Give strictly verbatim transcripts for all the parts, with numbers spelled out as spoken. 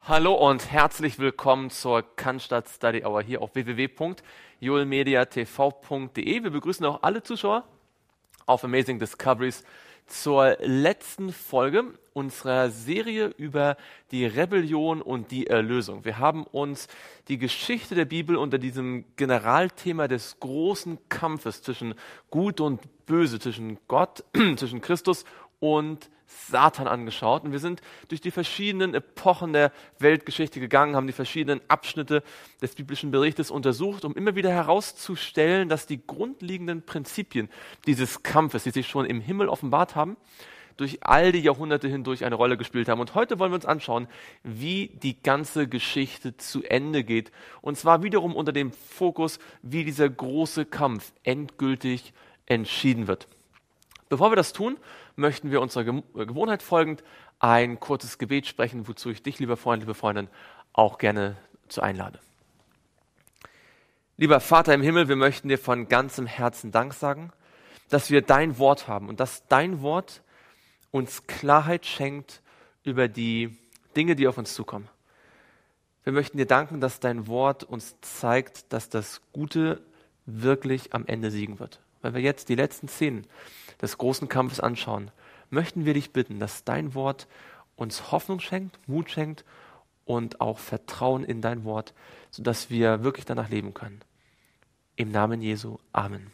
Hallo und herzlich willkommen zur Cannstatt Study Hour hier auf w w w punkt joelmedia t v punkt d e. Wir begrüßen auch alle Zuschauer auf Amazing Discoveries zur letzten Folge unserer Serie über die Rebellion und die Erlösung. Wir haben uns die Geschichte der Bibel unter diesem Generalthema des großen Kampfes zwischen Gut und Böse, zwischen Gott, zwischen Christus und Satan angeschaut, und wir sind durch die verschiedenen Epochen der Weltgeschichte gegangen, haben die verschiedenen Abschnitte des biblischen Berichtes untersucht, um immer wieder herauszustellen, dass die grundlegenden Prinzipien dieses Kampfes, die sich schon im Himmel offenbart haben, durch all die Jahrhunderte hindurch eine Rolle gespielt haben. Und heute wollen wir uns anschauen, wie die ganze Geschichte zu Ende geht, und zwar wiederum unter dem Fokus, wie dieser große Kampf endgültig entschieden wird. Bevor wir das tun, möchten wir unserer Gewohnheit folgend ein kurzes Gebet sprechen, wozu ich dich, lieber Freund, liebe Freundin, auch gerne zu einlade. Lieber Vater im Himmel, wir möchten dir von ganzem Herzen Dank sagen, dass wir dein Wort haben und dass dein Wort uns Klarheit schenkt über die Dinge, die auf uns zukommen. Wir möchten dir danken, dass dein Wort uns zeigt, dass das Gute wirklich am Ende siegen wird. Weil wir jetzt die letzten Szenen des großen Kampfes anschauen, möchten wir dich bitten, dass dein Wort uns Hoffnung schenkt, Mut schenkt und auch Vertrauen in dein Wort, sodass wir wirklich danach leben können. Im Namen Jesu. Amen.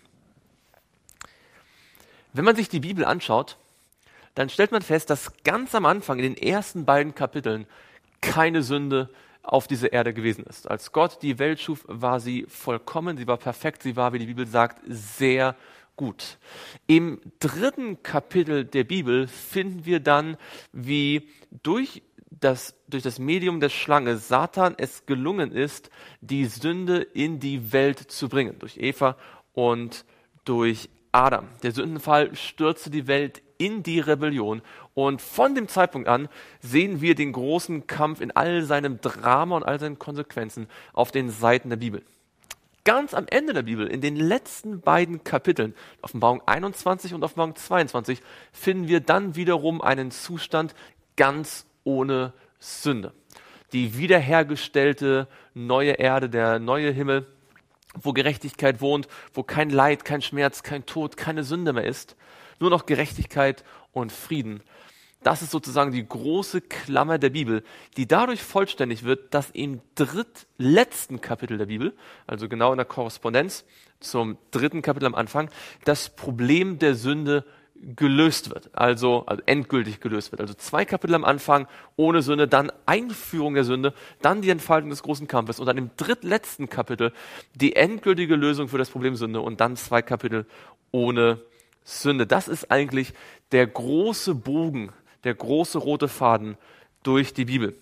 Wenn man sich die Bibel anschaut, dann stellt man fest, dass ganz am Anfang in den ersten beiden Kapiteln keine Sünde auf dieser Erde gewesen ist. Als Gott die Welt schuf, war sie vollkommen, sie war perfekt, sie war, wie die Bibel sagt, sehr gut. Im dritten Kapitel der Bibel finden wir dann, wie durch das, durch das Medium der Schlange Satan es gelungen ist, die Sünde in die Welt zu bringen, durch Eva und durch Adam. Der Sündenfall stürzte die Welt in die Rebellion, und von dem Zeitpunkt an sehen wir den großen Kampf in all seinem Drama und all seinen Konsequenzen auf den Seiten der Bibel. Ganz am Ende der Bibel, in den letzten beiden Kapiteln, Offenbarung einundzwanzig und Offenbarung zweiundzwanzig, finden wir dann wiederum einen Zustand ganz ohne Sünde. Die wiederhergestellte neue Erde, der neue Himmel, wo Gerechtigkeit wohnt, wo kein Leid, kein Schmerz, kein Tod, keine Sünde mehr ist, nur noch Gerechtigkeit und Frieden. Das ist sozusagen die große Klammer der Bibel, die dadurch vollständig wird, dass im drittletzten Kapitel der Bibel, also genau in der Korrespondenz zum dritten Kapitel am Anfang, das Problem der Sünde gelöst wird, also, also endgültig gelöst wird. Also zwei Kapitel am Anfang ohne Sünde, dann Einführung der Sünde, dann die Entfaltung des großen Kampfes und dann im drittletzten Kapitel die endgültige Lösung für das Problem Sünde und dann zwei Kapitel ohne Sünde. Das ist eigentlich der große Bogen, der große rote Faden durch die Bibel.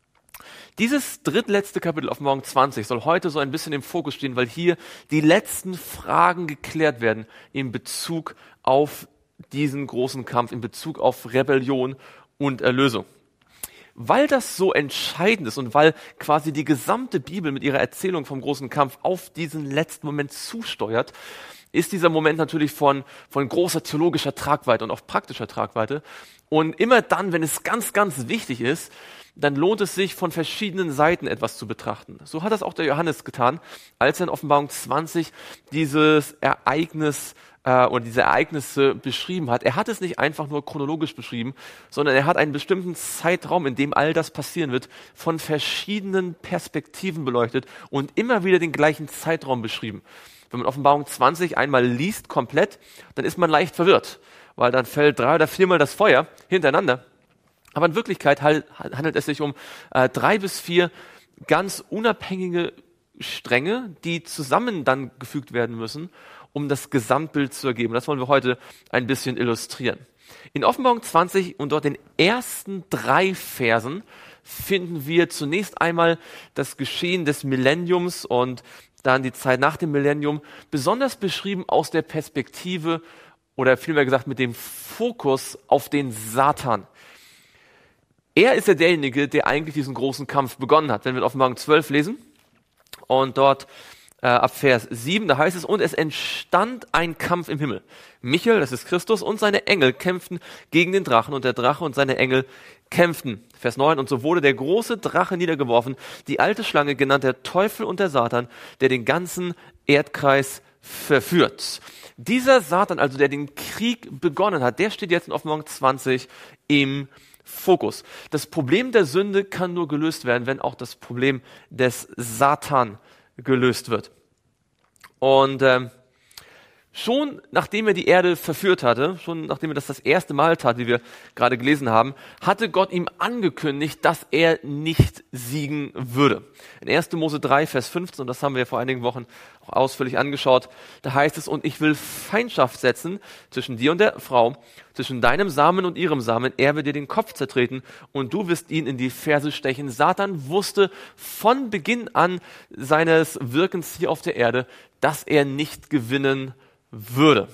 Dieses drittletzte Kapitel, Offenbarung zwanzig, soll heute so ein bisschen im Fokus stehen, weil hier die letzten Fragen geklärt werden in Bezug auf diesen großen Kampf, in Bezug auf Rebellion und Erlösung. Weil das so entscheidend ist und weil quasi die gesamte Bibel mit ihrer Erzählung vom großen Kampf auf diesen letzten Moment zusteuert, ist dieser Moment natürlich von, von großer theologischer Tragweite und auch praktischer Tragweite. Und immer dann, wenn es ganz, ganz wichtig ist, dann lohnt es sich, von verschiedenen Seiten etwas zu betrachten. So hat das auch der Johannes getan, als er in Offenbarung zwanzig dieses Ereignis äh, oder diese Ereignisse beschrieben hat. Er hat es nicht einfach nur chronologisch beschrieben, sondern er hat einen bestimmten Zeitraum, in dem all das passieren wird, von verschiedenen Perspektiven beleuchtet und immer wieder den gleichen Zeitraum beschrieben. Wenn man Offenbarung zwanzig einmal liest komplett, dann ist man leicht verwirrt, weil dann fällt drei oder viermal das Feuer hintereinander. Aber in Wirklichkeit handelt es sich um äh, drei bis vier ganz unabhängige Stränge, die zusammen dann gefügt werden müssen, um das Gesamtbild zu ergeben. Das wollen wir heute ein bisschen illustrieren. In Offenbarung zwanzig und dort den ersten drei Versen finden wir zunächst einmal das Geschehen des Millenniums und dann die Zeit nach dem Millennium, besonders beschrieben aus der Perspektive oder vielmehr gesagt mit dem Fokus auf den Satan. Er ist ja derjenige, der eigentlich diesen großen Kampf begonnen hat. Wenn wir in Offenbarung zwölf lesen und dort äh, ab Vers sieben, da heißt es, und es entstand ein Kampf im Himmel. Michael, das ist Christus, und seine Engel kämpften gegen den Drachen, und der Drache und seine Engel kämpften. Vers neun, und so wurde der große Drache niedergeworfen, die alte Schlange, genannt der Teufel und der Satan, der den ganzen Erdkreis verführt. Dieser Satan, also der den Krieg begonnen hat, der steht jetzt in Offenbarung zwanzig im Fokus. Das Problem der Sünde kann nur gelöst werden, wenn auch das Problem des Satan gelöst wird. Und ähm, schon nachdem er die Erde verführt hatte, schon nachdem er das das erste Mal tat, wie wir gerade gelesen haben, hatte Gott ihm angekündigt, dass er nicht siegen würde. In erster Mose drei, Vers fünfzehn, und das haben wir vor einigen Wochen auch ausführlich angeschaut, da heißt es, und ich will Feindschaft setzen zwischen dir und der Frau, zwischen deinem Samen und ihrem Samen, er wird dir den Kopf zertreten und du wirst ihn in die Ferse stechen. Satan wusste von Beginn an seines Wirkens hier auf der Erde, dass er nicht gewinnen würde.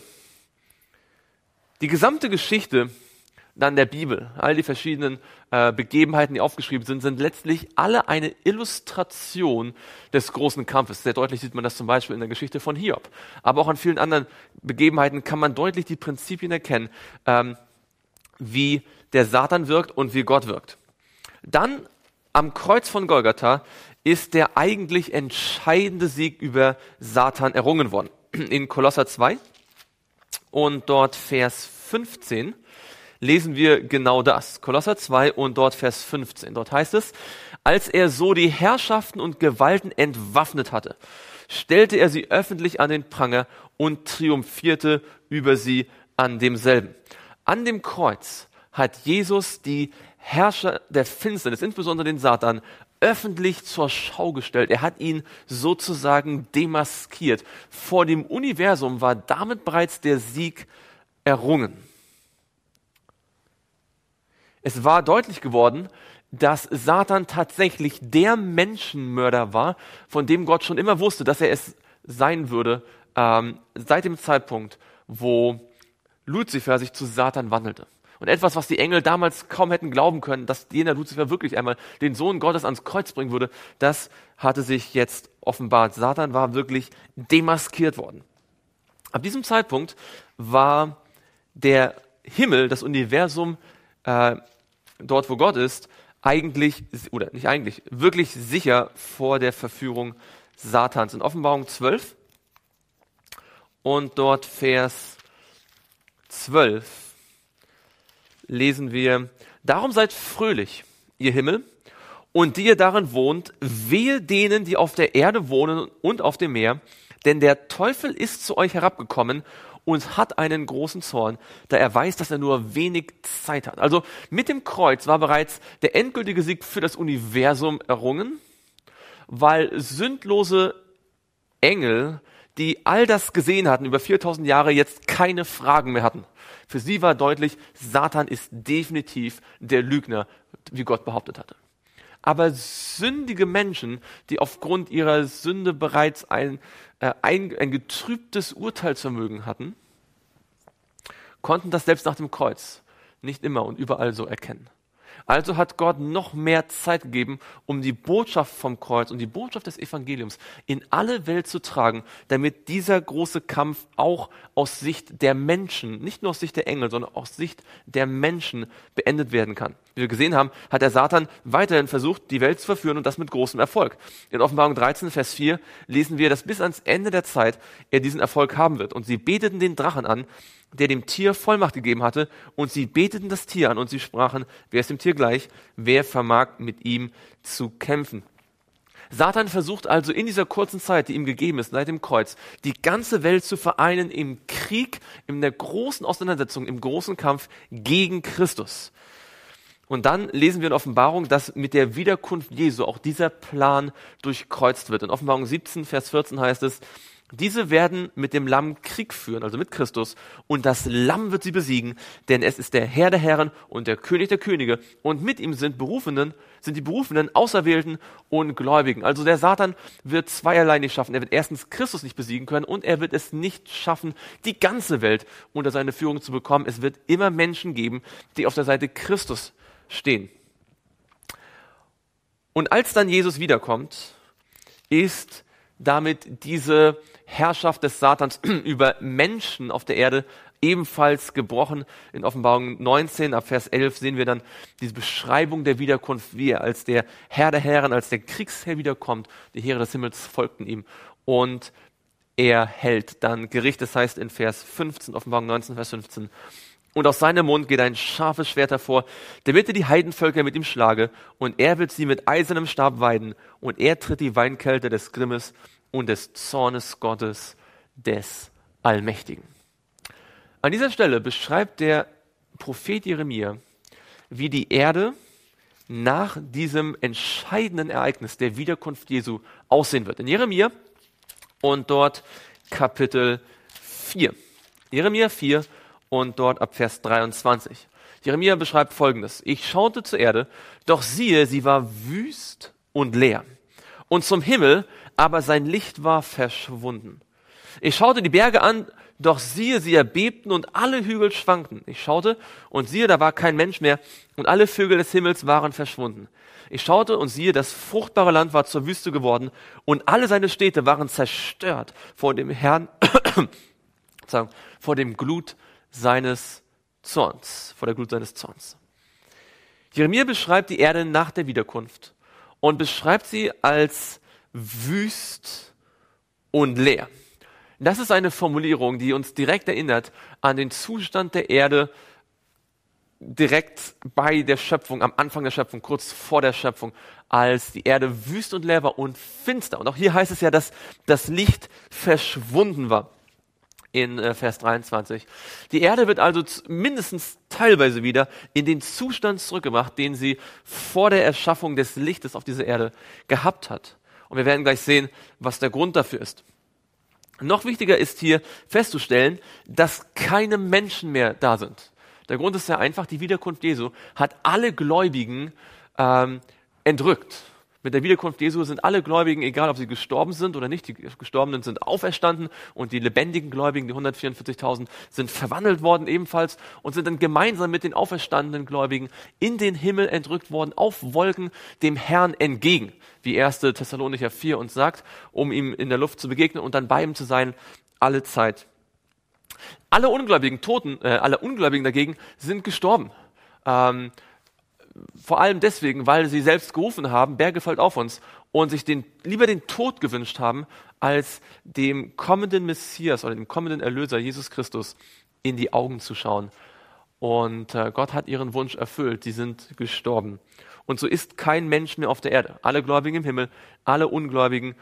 Die gesamte Geschichte dann der Bibel, all die verschiedenen äh, Begebenheiten, die aufgeschrieben sind, sind letztlich alle eine Illustration des großen Kampfes. Sehr deutlich sieht man das zum Beispiel in der Geschichte von Hiob. Aber auch an vielen anderen Begebenheiten kann man deutlich die Prinzipien erkennen, ähm, wie der Satan wirkt und wie Gott wirkt. Dann am Kreuz von Golgatha ist der eigentlich entscheidende Sieg über Satan errungen worden. In Kolosser zwei und dort Vers fünfzehn lesen wir genau das. Kolosser zwei und dort Vers fünfzehn. Dort heißt es, als er so die Herrschaften und Gewalten entwaffnet hatte, stellte er sie öffentlich an den Pranger und triumphierte über sie an demselben. An dem Kreuz hat Jesus die Herrscher der Finsternis, insbesondere den Satan, öffentlich zur Schau gestellt. Er hat ihn sozusagen demaskiert. Vor dem Universum war damit bereits der Sieg errungen. Es war deutlich geworden, dass Satan tatsächlich der Menschenmörder war, von dem Gott schon immer wusste, dass er es sein würde, ähm, seit dem Zeitpunkt, wo Luzifer sich zu Satan wandelte. Und etwas, was die Engel damals kaum hätten glauben können, dass jener Luzifer wirklich einmal den Sohn Gottes ans Kreuz bringen würde, das hatte sich jetzt offenbart. Satan war wirklich demaskiert worden. Ab diesem Zeitpunkt war der Himmel, das Universum, äh, dort wo Gott ist, eigentlich, oder nicht eigentlich, wirklich sicher vor der Verführung Satans. In Offenbarung zwölf und dort Vers zwölf lesen wir, darum seid fröhlich, ihr Himmel, und die ihr darin wohnt, wehe denen, die auf der Erde wohnen und auf dem Meer, denn der Teufel ist zu euch herabgekommen und hat einen großen Zorn, da er weiß, dass er nur wenig Zeit hat. Also mit dem Kreuz war bereits der endgültige Sieg für das Universum errungen, weil sündlose Engel, die all das gesehen hatten, über viertausend Jahre jetzt keine Fragen mehr hatten. Für sie war deutlich, Satan ist definitiv der Lügner, wie Gott behauptet hatte. Aber sündige Menschen, die aufgrund ihrer Sünde bereits ein, äh, ein, ein getrübtes Urteilsvermögen hatten, konnten das selbst nach dem Kreuz nicht immer und überall so erkennen. Also hat Gott noch mehr Zeit gegeben, um die Botschaft vom Kreuz und die Botschaft des Evangeliums in alle Welt zu tragen, damit dieser große Kampf auch aus Sicht der Menschen, nicht nur aus Sicht der Engel, sondern aus Sicht der Menschen beendet werden kann. Wie wir gesehen haben, hat der Satan weiterhin versucht, die Welt zu verführen und das mit großem Erfolg. In Offenbarung dreizehn, Vers vier lesen wir, dass bis ans Ende der Zeit er diesen Erfolg haben wird. Und sie beteten den Drachen an, der dem Tier Vollmacht gegeben hatte, und sie beteten das Tier an und sie sprachen, wer ist dem Tier gleich, wer vermag mit ihm zu kämpfen. Satan versucht also in dieser kurzen Zeit, die ihm gegeben ist, seit dem Kreuz, die ganze Welt zu vereinen im Krieg, in der großen Auseinandersetzung, im großen Kampf gegen Christus. Und dann lesen wir in Offenbarung, dass mit der Wiederkunft Jesu auch dieser Plan durchkreuzt wird. In Offenbarung siebzehn, Vers vierzehn heißt es, diese werden mit dem Lamm Krieg führen, also mit Christus, und das Lamm wird sie besiegen, denn es ist der Herr der Herren und der König der Könige, und mit ihm sind Berufenen, sind die Berufenen, Auserwählten und Gläubigen. Also der Satan wird zweierlei nicht schaffen. Er wird erstens Christus nicht besiegen können und er wird es nicht schaffen, die ganze Welt unter seine Führung zu bekommen. Es wird immer Menschen geben, die auf der Seite Christus stehen. Und als dann Jesus wiederkommt, ist damit diese Herrschaft des Satans über Menschen auf der Erde ebenfalls gebrochen. In Offenbarung neunzehn, ab Vers elf, sehen wir dann diese Beschreibung der Wiederkunft, wie er als der Herr der Herren, als der Kriegsherr wiederkommt. Die Heere des Himmels folgten ihm und er hält dann Gericht. Das heißt in Vers fünfzehn, Offenbarung neunzehn, Vers fünfzehn, und aus seinem Mund geht ein scharfes Schwert hervor, damit er die Heidenvölker mit ihm schlage, und er wird sie mit eisernem Stab weiden, und er tritt die Weinkelter des Grimmes und des Zornes Gottes des Allmächtigen. An dieser Stelle beschreibt der Prophet Jeremia, wie die Erde nach diesem entscheidenden Ereignis der Wiederkunft Jesu aussehen wird. In Jeremia und dort Kapitel vier. Jeremia vier und dort ab Vers dreiundzwanzig. Jeremia beschreibt Folgendes. Ich schaute zur Erde, doch siehe, sie war wüst und leer. Und zum Himmel, aber sein Licht war verschwunden. Ich schaute die Berge an, doch siehe, sie erbebten und alle Hügel schwankten. Ich schaute und siehe, da war kein Mensch mehr und alle Vögel des Himmels waren verschwunden. Ich schaute und siehe, das fruchtbare Land war zur Wüste geworden und alle seine Städte waren zerstört vor dem Herrn, vor dem Glut seines Zorns, vor der Glut seines Zorns. Jeremia beschreibt die Erde nach der Wiederkunft und beschreibt sie als wüst und leer. Das ist eine Formulierung, die uns direkt erinnert an den Zustand der Erde direkt bei der Schöpfung, am Anfang der Schöpfung, kurz vor der Schöpfung, als die Erde wüst und leer war und finster. Und auch hier heißt es ja, dass das Licht verschwunden war in äh, Vers dreiundzwanzig. Die Erde wird also mindestens teilweise wieder in den Zustand zurückgebracht, den sie vor der Erschaffung des Lichtes auf dieser Erde gehabt hat. Und wir werden gleich sehen, was der Grund dafür ist. Noch wichtiger ist hier festzustellen, dass keine Menschen mehr da sind. Der Grund ist sehr einfach, die Wiederkunft Jesu hat alle Gläubigen ähm, entrückt. Mit der Wiederkunft Jesu sind alle Gläubigen, egal ob sie gestorben sind oder nicht, die Gestorbenen sind auferstanden und die lebendigen Gläubigen, die hundertvierundvierzigtausend, sind verwandelt worden ebenfalls und sind dann gemeinsam mit den auferstandenen Gläubigen in den Himmel entrückt worden, auf Wolken dem Herrn entgegen, wie erster Thessalonicher vier uns sagt, um ihm in der Luft zu begegnen und dann bei ihm zu sein, alle Zeit. Alle Ungläubigen, Toten, äh, alle Ungläubigen dagegen sind gestorben. Ähm, Vor allem deswegen, weil sie selbst gerufen haben, Berge fällt auf uns, und sich den, lieber den Tod gewünscht haben, als dem kommenden Messias oder dem kommenden Erlöser Jesus Christus in die Augen zu schauen. Und äh, Gott hat ihren Wunsch erfüllt, sie sind gestorben. Und so ist kein Mensch mehr auf der Erde. Alle Gläubigen im Himmel, alle Ungläubigen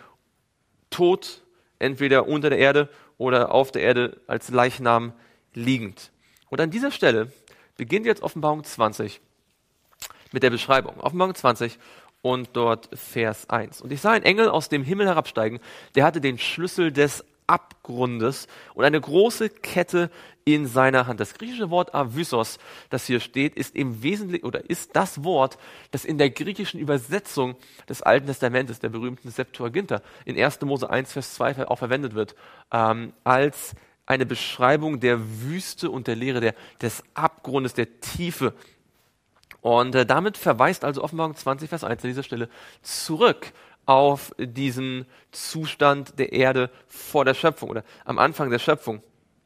tot, entweder unter der Erde oder auf der Erde als Leichnam liegend. Und an dieser Stelle beginnt jetzt Offenbarung zwanzig. Mit der Beschreibung. Offenbarung zwanzig und dort Vers eins. Und ich sah einen Engel aus dem Himmel herabsteigen, der hatte den Schlüssel des Abgrundes und eine große Kette in seiner Hand. Das griechische Wort Avysos, das hier steht, ist im Wesentlichen oder ist das Wort, das in der griechischen Übersetzung des Alten Testamentes, der berühmten Septuaginta, in erster Mose eins, Vers zwei auch verwendet wird, ähm, als eine Beschreibung der Wüste und der Leere, der, des Abgrundes, der Tiefe. Und äh, damit verweist also Offenbarung zwanzig, Vers eins an dieser Stelle zurück auf diesen Zustand der Erde vor der Schöpfung oder am Anfang der Schöpfung.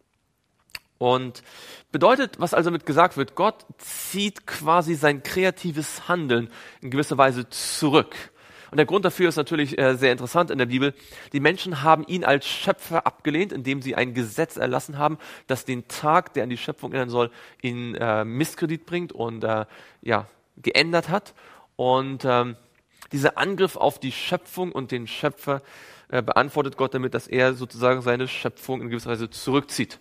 Und bedeutet, was also damit gesagt wird, Gott zieht quasi sein kreatives Handeln in gewisser Weise zurück. Und der Grund dafür ist natürlich äh, sehr interessant in der Bibel. Die Menschen haben ihn als Schöpfer abgelehnt, indem sie ein Gesetz erlassen haben, das den Tag, der an die Schöpfung erinnern soll, in äh, Misskredit bringt und äh, ja geändert hat. Und ähm, dieser Angriff auf die Schöpfung und den Schöpfer äh, beantwortet Gott damit, dass er sozusagen seine Schöpfung in gewisser Weise zurückzieht.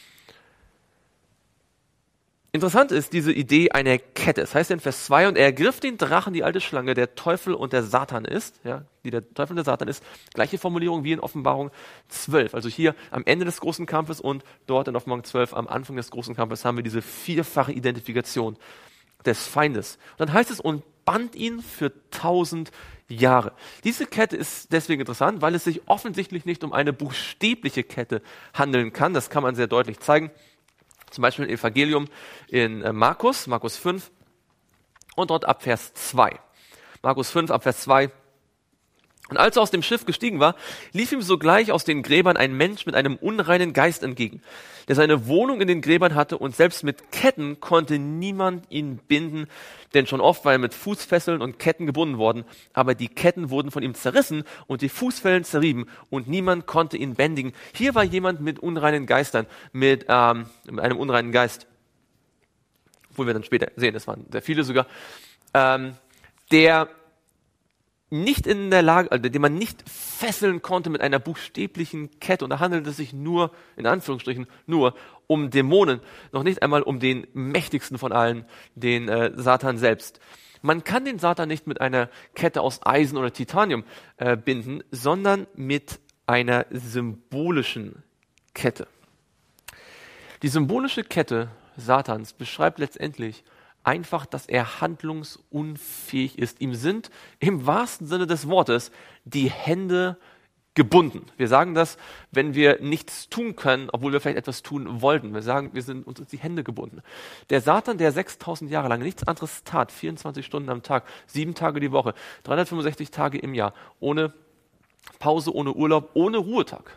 Interessant ist diese Idee einer Kette. Es heißt in Vers zwei, und er ergriff den Drachen, die alte Schlange, der Teufel und der Satan ist, ja, die der Teufel und der Satan ist. Gleiche Formulierung wie in Offenbarung zwölf. Also hier am Ende des großen Kampfes und dort in Offenbarung zwölf am Anfang des großen Kampfes haben wir diese vierfache Identifikation des Feindes. Und dann heißt es, und band ihn für tausend Jahre. Diese Kette ist deswegen interessant, weil es sich offensichtlich nicht um eine buchstäbliche Kette handeln kann. Das kann man sehr deutlich zeigen. Zum Beispiel im Evangelium in Markus, Markus fünf und dort ab Vers zwei. Markus fünf ab Vers zwei. Und als er aus dem Schiff gestiegen war, lief ihm sogleich aus den Gräbern ein Mensch mit einem unreinen Geist entgegen, der seine Wohnung in den Gräbern hatte, und selbst mit Ketten konnte niemand ihn binden, denn schon oft war er mit Fußfesseln und Ketten gebunden worden, aber die Ketten wurden von ihm zerrissen und die Fußfesseln zerrieben und niemand konnte ihn bändigen. Hier war jemand mit unreinen Geistern, mit, ähm, mit einem unreinen Geist, obwohl wir dann später sehen, es waren sehr viele sogar, ähm, der nicht in der Lage, also den man nicht fesseln konnte mit einer buchstäblichen Kette. Und da handelt es sich nur, in Anführungsstrichen, nur um Dämonen, noch nicht einmal um den mächtigsten von allen, den äh, Satan selbst. Man kann den Satan nicht mit einer Kette aus Eisen oder Titanium äh, binden, sondern mit einer symbolischen Kette. Die symbolische Kette Satans beschreibt letztendlich einfach, dass er handlungsunfähig ist. Ihm sind im wahrsten Sinne des Wortes die Hände gebunden. Wir sagen das, wenn wir nichts tun können, obwohl wir vielleicht etwas tun wollten. Wir sagen, wir sind uns die Hände gebunden. Der Satan, der sechstausend Jahre lang nichts anderes tat, vierundzwanzig Stunden am Tag, sieben Tage die Woche, dreihundertfünfundsechzig Tage im Jahr, ohne Pause, ohne Urlaub, ohne Ruhetag,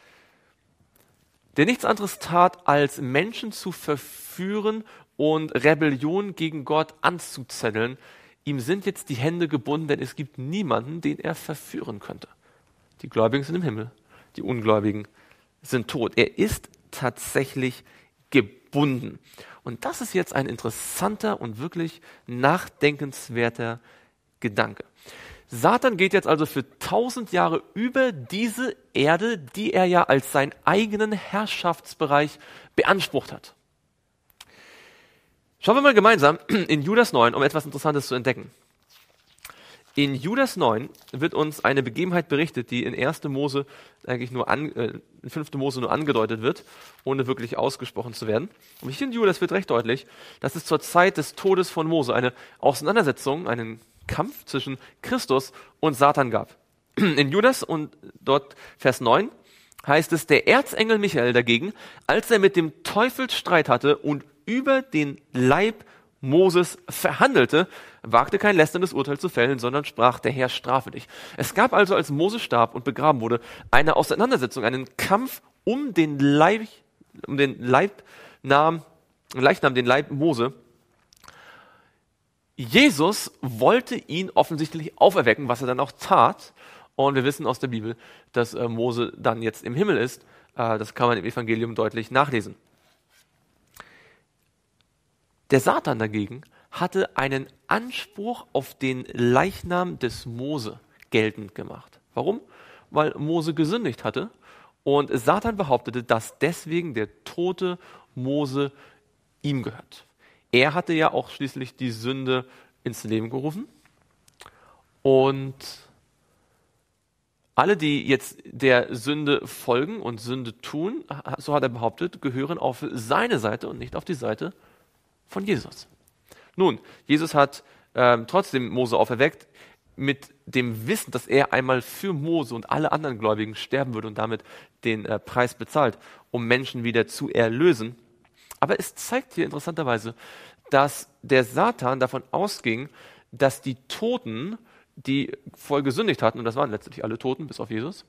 der nichts anderes tat, als Menschen zu verführen und Rebellion gegen Gott anzuzetteln. Ihm sind jetzt die Hände gebunden, denn es gibt niemanden, den er verführen könnte. Die Gläubigen sind im Himmel, die Ungläubigen sind tot. Er ist tatsächlich gebunden. Und das ist jetzt ein interessanter und wirklich nachdenkenswerter Gedanke. Satan geht jetzt also für tausend Jahre über diese Erde, die er ja als seinen eigenen Herrschaftsbereich beansprucht hat. Schauen wir mal gemeinsam in Judas neun, um etwas Interessantes zu entdecken. In Judas neun wird uns eine Begebenheit berichtet, die in erste Mose eigentlich nur an, äh, in fünfte Mose nur angedeutet wird, ohne wirklich ausgesprochen zu werden. Und hier in Judas wird recht deutlich, dass es zur Zeit des Todes von Mose eine Auseinandersetzung, einen Kampf zwischen Christus und Satan gab. In Judas und dort Vers neun heißt es, der Erzengel Michael dagegen, als er mit dem Teufel Streit hatte und über den Leib Moses verhandelte, wagte kein lästerndes Urteil zu fällen, sondern sprach, der Herr strafe dich. Es gab also, als Mose starb und begraben wurde, eine Auseinandersetzung, einen Kampf um den Leib, um den Leibnam, Leichnam, den Leib Mose. Jesus wollte ihn offensichtlich auferwecken, was er dann auch tat. Und wir wissen aus der Bibel, dass äh, Mose dann jetzt im Himmel ist. Äh, das kann man im Evangelium deutlich nachlesen. Der Satan dagegen hatte einen Anspruch auf den Leichnam des Mose geltend gemacht. Warum? Weil Mose gesündigt hatte und Satan behauptete, dass deswegen der tote Mose ihm gehört. Er hatte ja auch schließlich die Sünde ins Leben gerufen und alle, die jetzt der Sünde folgen und Sünde tun, so hat er behauptet, gehören auf seine Seite und nicht auf die Seite von Jesus. Nun, Jesus hat ähm, trotzdem Mose auferweckt, mit dem Wissen, dass er einmal für Mose und alle anderen Gläubigen sterben würde und damit den äh, Preis bezahlt, um Menschen wieder zu erlösen. Aber es zeigt hier interessanterweise, dass der Satan davon ausging, dass die Toten, die voll gesündigt hatten, und das waren letztlich alle Toten, bis auf Jesus,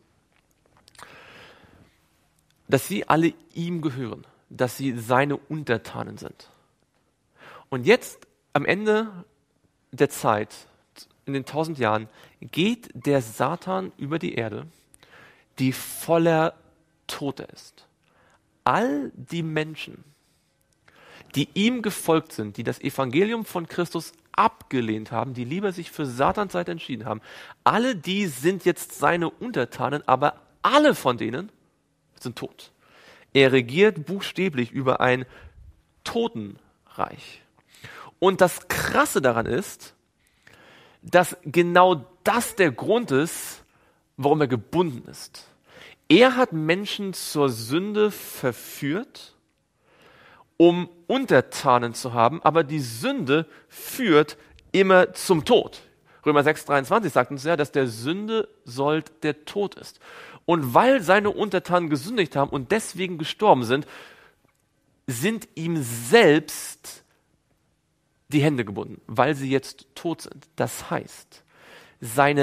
dass sie alle ihm gehören, dass sie seine Untertanen sind. Und jetzt, am Ende der Zeit, in den tausend Jahren, geht der Satan über die Erde, die voller Tote ist. All die Menschen, die ihm gefolgt sind, die das Evangelium von Christus abgelehnt haben, die lieber sich für Satans Seite entschieden haben, alle die sind jetzt seine Untertanen, aber alle von denen sind tot. Er regiert buchstäblich über ein Totenreich. Und das Krasse daran ist, dass genau das der Grund ist, warum er gebunden ist. Er hat Menschen zur Sünde verführt, um Untertanen zu haben, aber die Sünde führt immer zum Tod. Römer sechs, dreiundzwanzig sagt uns ja, dass der Sünde Sold der Tod ist. Und weil seine Untertanen gesündigt haben und deswegen gestorben sind, sind ihm selbst die Hände gebunden, weil sie jetzt tot sind. Das heißt, seine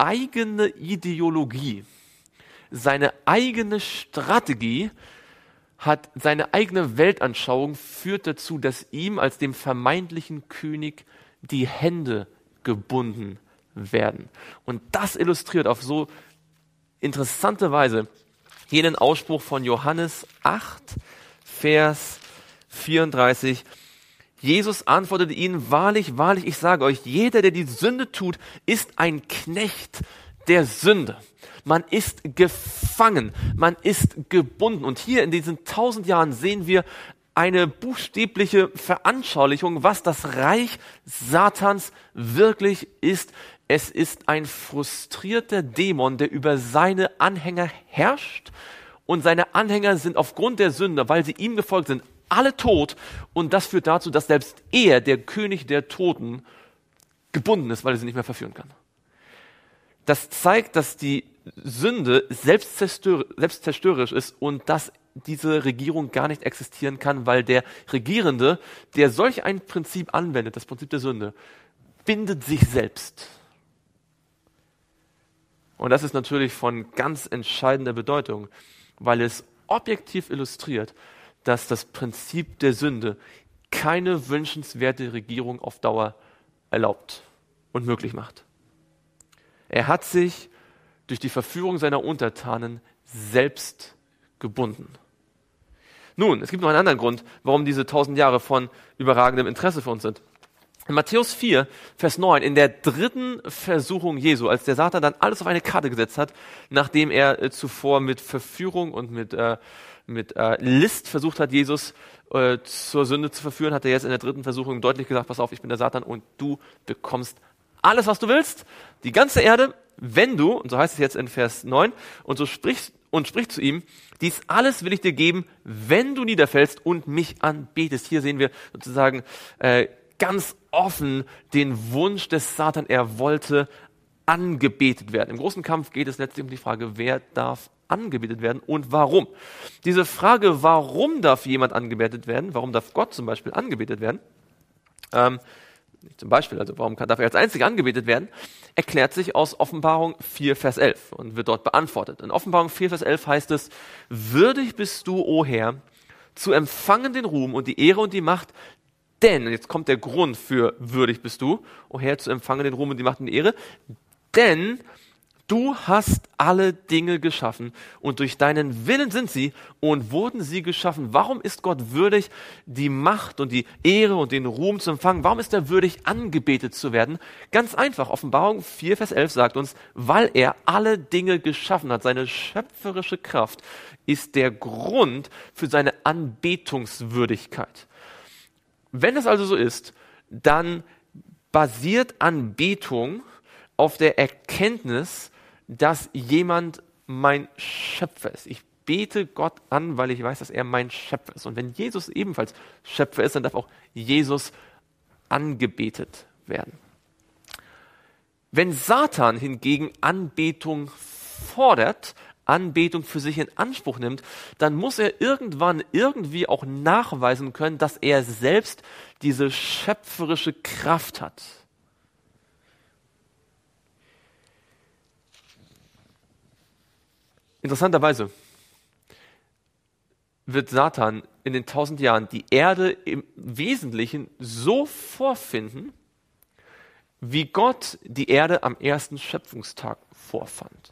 eigene Ideologie, seine eigene Strategie, hat seine eigene Weltanschauung, führt dazu, dass ihm als dem vermeintlichen König die Hände gebunden werden. Und das illustriert auf so interessante Weise jenen Ausspruch von Johannes acht, Vers vierunddreißig. Jesus antwortete ihnen: Wahrlich, wahrlich, ich sage euch, jeder, der die Sünde tut, ist ein Knecht der Sünde. Man ist gefangen, man ist gebunden. Und hier in diesen tausend Jahren sehen wir eine buchstäbliche Veranschaulichung, was das Reich Satans wirklich ist. Es ist ein frustrierter Dämon, der über seine Anhänger herrscht. Und seine Anhänger sind aufgrund der Sünde, weil sie ihm gefolgt sind, alle tot. Und das führt dazu, dass selbst er, der König der Toten, gebunden ist, weil er sie nicht mehr verführen kann. Das zeigt, dass die Sünde selbstzerstör- selbstzerstörerisch ist und dass diese Regierung gar nicht existieren kann, weil der Regierende, der solch ein Prinzip anwendet, das Prinzip der Sünde, bindet sich selbst. Und das ist natürlich von ganz entscheidender Bedeutung, weil es objektiv illustriert, dass das Prinzip der Sünde keine wünschenswerte Regierung auf Dauer erlaubt und möglich macht. Er hat sich durch die Verführung seiner Untertanen selbst gebunden. Nun, es gibt noch einen anderen Grund, warum diese tausend Jahre von überragendem Interesse für uns sind. In Matthäus vier, Vers neun, in der dritten Versuchung Jesu, als der Satan dann alles auf eine Karte gesetzt hat, nachdem er äh, zuvor mit Verführung und mit, äh, mit äh, List versucht hat, Jesus äh, zur Sünde zu verführen, hat er jetzt in der dritten Versuchung deutlich gesagt: Pass auf, ich bin der Satan und du bekommst alles, was du willst, die ganze Erde, wenn du, und so heißt es jetzt in Vers neun, und so sprichst und spricht zu ihm: Dies alles will ich dir geben, wenn du niederfällst und mich anbetest. Hier sehen wir sozusagen äh, ganz offen den Wunsch des Satan. Er wollte angebetet werden. Im großen Kampf geht es letztlich um die Frage, wer darf angebetet werden und warum. Diese Frage, warum darf jemand angebetet werden, warum darf Gott zum Beispiel angebetet werden, ähm, zum Beispiel, also warum kann, darf er als Einziger angebetet werden, erklärt sich aus Offenbarung vier, Vers elf und wird dort beantwortet. In Offenbarung vier, Vers elf heißt es: Würdig bist du, o Herr, zu empfangen den Ruhm und die Ehre und die Macht, denn, jetzt kommt der Grund für würdig bist du, o Herr, zu empfangen den Ruhm und die Macht und die Ehre, denn du hast alle Dinge geschaffen und durch deinen Willen sind sie und wurden sie geschaffen. Warum ist Gott würdig, die Macht und die Ehre und den Ruhm zu empfangen? Warum ist er würdig, angebetet zu werden? Ganz einfach, Offenbarung vier, Vers elf sagt uns: Weil er alle Dinge geschaffen hat. Seine schöpferische Kraft ist der Grund für seine Anbetungswürdigkeit. Wenn es also so ist, dann basiert Anbetung auf der Erkenntnis, dass jemand mein Schöpfer ist. Ich bete Gott an, weil ich weiß, dass er mein Schöpfer ist. Und wenn Jesus ebenfalls Schöpfer ist, dann darf auch Jesus angebetet werden. Wenn Satan hingegen Anbetung fordert, Anbetung für sich in Anspruch nimmt, dann muss er irgendwann irgendwie auch nachweisen können, dass er selbst diese schöpferische Kraft hat. Interessanterweise wird Satan in den tausend Jahren die Erde im Wesentlichen so vorfinden, wie Gott die Erde am ersten Schöpfungstag vorfand.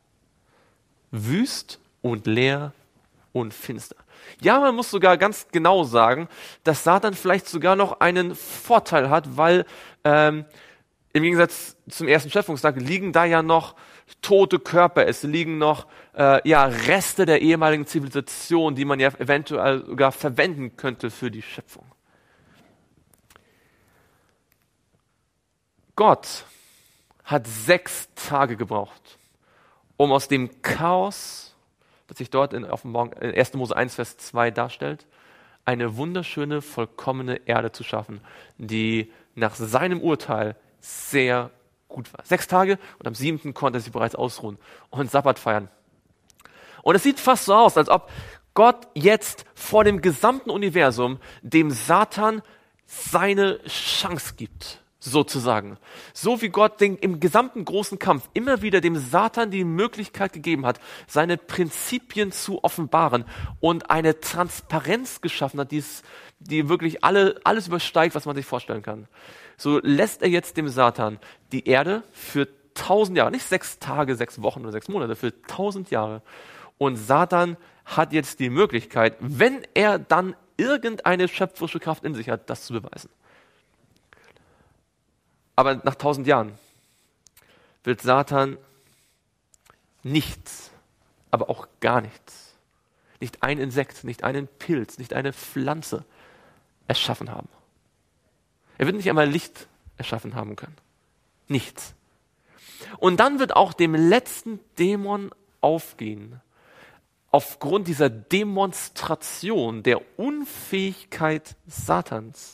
Wüst und leer und finster. Ja, man muss sogar ganz genau sagen, dass Satan vielleicht sogar noch einen Vorteil hat, weil ähm, im Gegensatz zum ersten Schöpfungstag liegen da ja noch tote Körper, es liegen noch äh, ja, Reste der ehemaligen Zivilisation, die man ja eventuell sogar verwenden könnte für die Schöpfung. Gott hat sechs Tage gebraucht, um aus dem Chaos, das sich dort in Offenbarung in erster Mose eins, Vers zwei darstellt, eine wunderschöne, vollkommene Erde zu schaffen, die nach seinem Urteil sehr gut war. Sechs Tage und am siebten konnte er sich bereits ausruhen und Sabbat feiern. Und es sieht fast so aus, als ob Gott jetzt vor dem gesamten Universum dem Satan seine Chance gibt, sozusagen. So wie Gott den, im gesamten großen Kampf immer wieder dem Satan die Möglichkeit gegeben hat, seine Prinzipien zu offenbaren und eine Transparenz geschaffen hat, die, es, die wirklich alle, alles übersteigt, was man sich vorstellen kann. So lässt er jetzt dem Satan die Erde für tausend Jahre, nicht sechs Tage, sechs Wochen oder sechs Monate, für tausend Jahre. Und Satan hat jetzt die Möglichkeit, wenn er dann irgendeine schöpferische Kraft in sich hat, das zu beweisen. Aber nach tausend Jahren wird Satan nichts, aber auch gar nichts, nicht ein Insekt, nicht einen Pilz, nicht eine Pflanze erschaffen haben. Er wird nicht einmal Licht erschaffen haben können. Nichts. Und dann wird auch dem letzten Dämon aufgehen, aufgrund dieser Demonstration der Unfähigkeit Satans,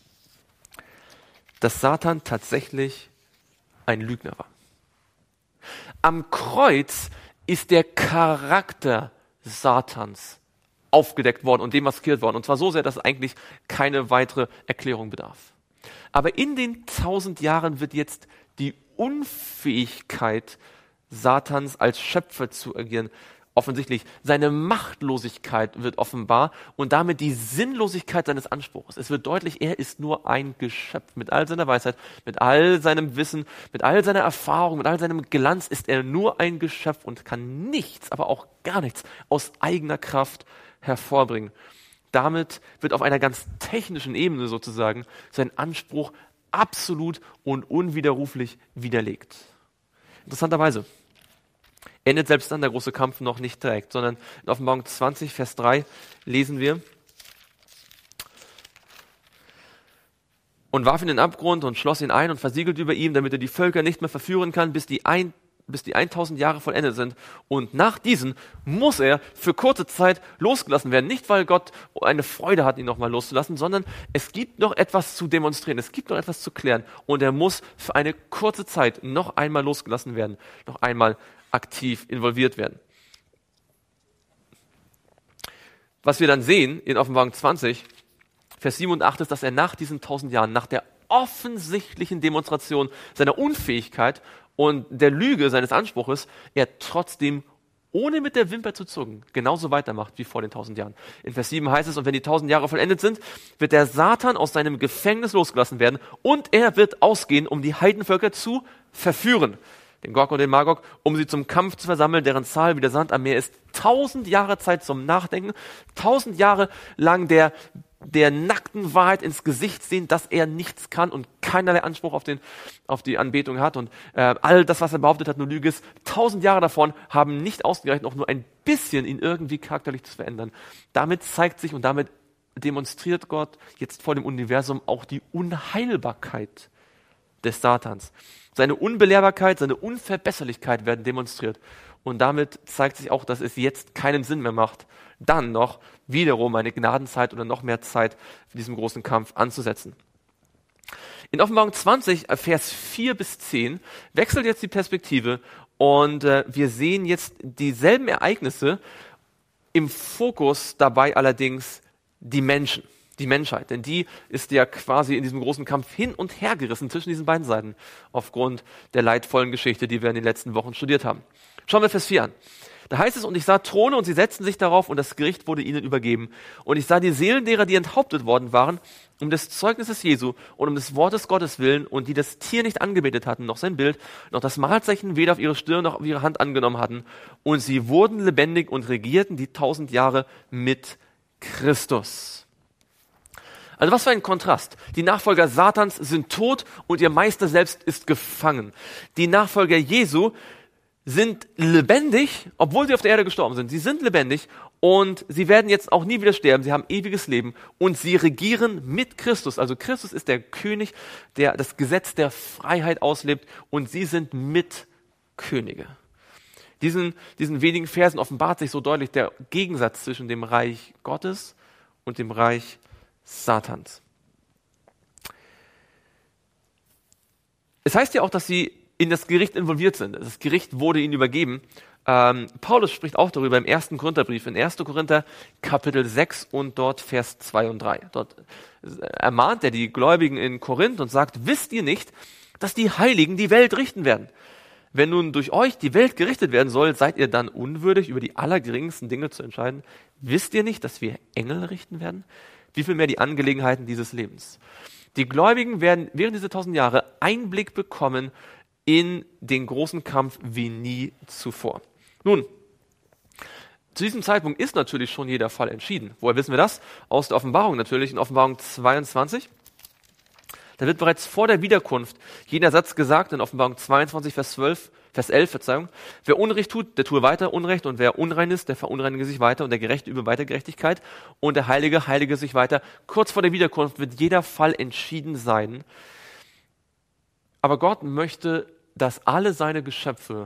dass Satan tatsächlich ein Lügner war. Am Kreuz ist der Charakter Satans aufgedeckt worden und demaskiert worden. Und zwar so sehr, dass eigentlich keine weitere Erklärung bedarf. Aber in den tausend Jahren wird jetzt die Unfähigkeit Satans als Schöpfer zu agieren offensichtlich. Seine Machtlosigkeit wird offenbar und damit die Sinnlosigkeit seines Anspruchs. Es wird deutlich, er ist nur ein Geschöpf. Mit all seiner Weisheit, mit all seinem Wissen, mit all seiner Erfahrung, mit all seinem Glanz ist er nur ein Geschöpf und kann nichts, aber auch gar nichts aus eigener Kraft hervorbringen. Damit wird auf einer ganz technischen Ebene sozusagen sein Anspruch absolut und unwiderruflich widerlegt. Interessanterweise endet selbst dann der große Kampf noch nicht direkt, sondern in Offenbarung zwanzig, Vers drei lesen wir: Und warf ihn in den Abgrund und schloss ihn ein und versiegelt über ihm, damit er die Völker nicht mehr verführen kann, bis die, ein, bis die tausend Jahre vollendet sind. Und nach diesen muss er für kurze Zeit losgelassen werden. Nicht, weil Gott eine Freude hat, ihn nochmal loszulassen, sondern es gibt noch etwas zu demonstrieren, es gibt noch etwas zu klären. Und er muss für eine kurze Zeit noch einmal losgelassen werden, noch einmal aktiv involviert werden. Was wir dann sehen in Offenbarung zwanzig, Vers sieben und acht, ist, dass er nach diesen tausend Jahren, nach der offensichtlichen Demonstration seiner Unfähigkeit und der Lüge seines Anspruches, er trotzdem, ohne mit der Wimper zu zucken, genauso weitermacht wie vor den tausend Jahren. In Vers sieben heißt es: Und wenn die tausend Jahre vollendet sind, wird der Satan aus seinem Gefängnis losgelassen werden und er wird ausgehen, um die Heidenvölker zu verführen, den Gog und den Magog, um sie zum Kampf zu versammeln, deren Zahl wie der Sand am Meer ist. Tausend Jahre Zeit zum Nachdenken, tausend Jahre lang der, der nackten Wahrheit ins Gesicht sehen, dass er nichts kann und keinerlei Anspruch auf, den, auf die Anbetung hat und äh, all das, was er behauptet hat, nur Lüge ist. Tausend Jahre davon haben nicht ausgereicht, auch nur ein bisschen ihn irgendwie charakterlich zu verändern. Damit zeigt sich und damit demonstriert Gott jetzt vor dem Universum auch die Unheilbarkeit des Satans. Seine Unbelehrbarkeit, seine Unverbesserlichkeit werden demonstriert. Und damit zeigt sich auch, dass es jetzt keinen Sinn mehr macht, dann noch wiederum eine Gnadenzeit oder noch mehr Zeit für diesen großen Kampf anzusetzen. In Offenbarung zwanzig, Vers vier bis zehn, wechselt jetzt die Perspektive und äh, wir sehen jetzt dieselben Ereignisse, im Fokus dabei allerdings die Menschen. Die Menschheit, denn die ist ja quasi in diesem großen Kampf hin und her gerissen zwischen diesen beiden Seiten aufgrund der leidvollen Geschichte, die wir in den letzten Wochen studiert haben. Schauen wir Vers vier an. Da heißt es: Und ich sah Throne und sie setzten sich darauf und das Gericht wurde ihnen übergeben. Und ich sah die Seelen derer, die enthauptet worden waren, um des Zeugnisses Jesu und um des Wortes Gottes willen und die das Tier nicht angebetet hatten, noch sein Bild, noch das Mahlzeichen weder auf ihre Stirn noch auf ihre Hand angenommen hatten. Und sie wurden lebendig und regierten die tausend Jahre mit Christus. Also was für ein Kontrast. Die Nachfolger Satans sind tot und ihr Meister selbst ist gefangen. Die Nachfolger Jesu sind lebendig, obwohl sie auf der Erde gestorben sind. Sie sind lebendig und sie werden jetzt auch nie wieder sterben. Sie haben ewiges Leben und sie regieren mit Christus. Also Christus ist der König, der das Gesetz der Freiheit auslebt und sie sind Mitkönige. Diesen, diesen wenigen Versen offenbart sich so deutlich der Gegensatz zwischen dem Reich Gottes und dem Reich Satans. Es heißt ja auch, dass sie in das Gericht involviert sind. Das Gericht wurde ihnen übergeben. Ähm, Paulus spricht auch darüber im ersten Korintherbrief, in ersten Korinther Kapitel sechs und dort Vers zwei und drei. Dort ermahnt er die Gläubigen in Korinth und sagt, wisst ihr nicht, dass die Heiligen die Welt richten werden? Wenn nun durch euch die Welt gerichtet werden soll, seid ihr dann unwürdig, über die allergeringsten Dinge zu entscheiden? Wisst ihr nicht, dass wir Engel richten werden? Wie viel mehr die Angelegenheiten dieses Lebens? Die Gläubigen werden während dieser tausend Jahre Einblick bekommen in den großen Kampf wie nie zuvor. Nun, zu diesem Zeitpunkt ist natürlich schon jeder Fall entschieden. Woher wissen wir das? Aus der Offenbarung natürlich, in Offenbarung zweiundzwanzig. Da wird bereits vor der Wiederkunft jener Satz gesagt, in Offenbarung zweiundzwanzig, Vers zwölf, Vers elf, Verzeihung. Wer Unrecht tut, der tue weiter Unrecht, und wer unrein ist, der verunreinige sich weiter, und der Gerechte übe weiter Gerechtigkeit, und der Heilige heilige sich weiter. Kurz vor der Wiederkunft wird jeder Fall entschieden sein. Aber Gott möchte, dass alle seine Geschöpfe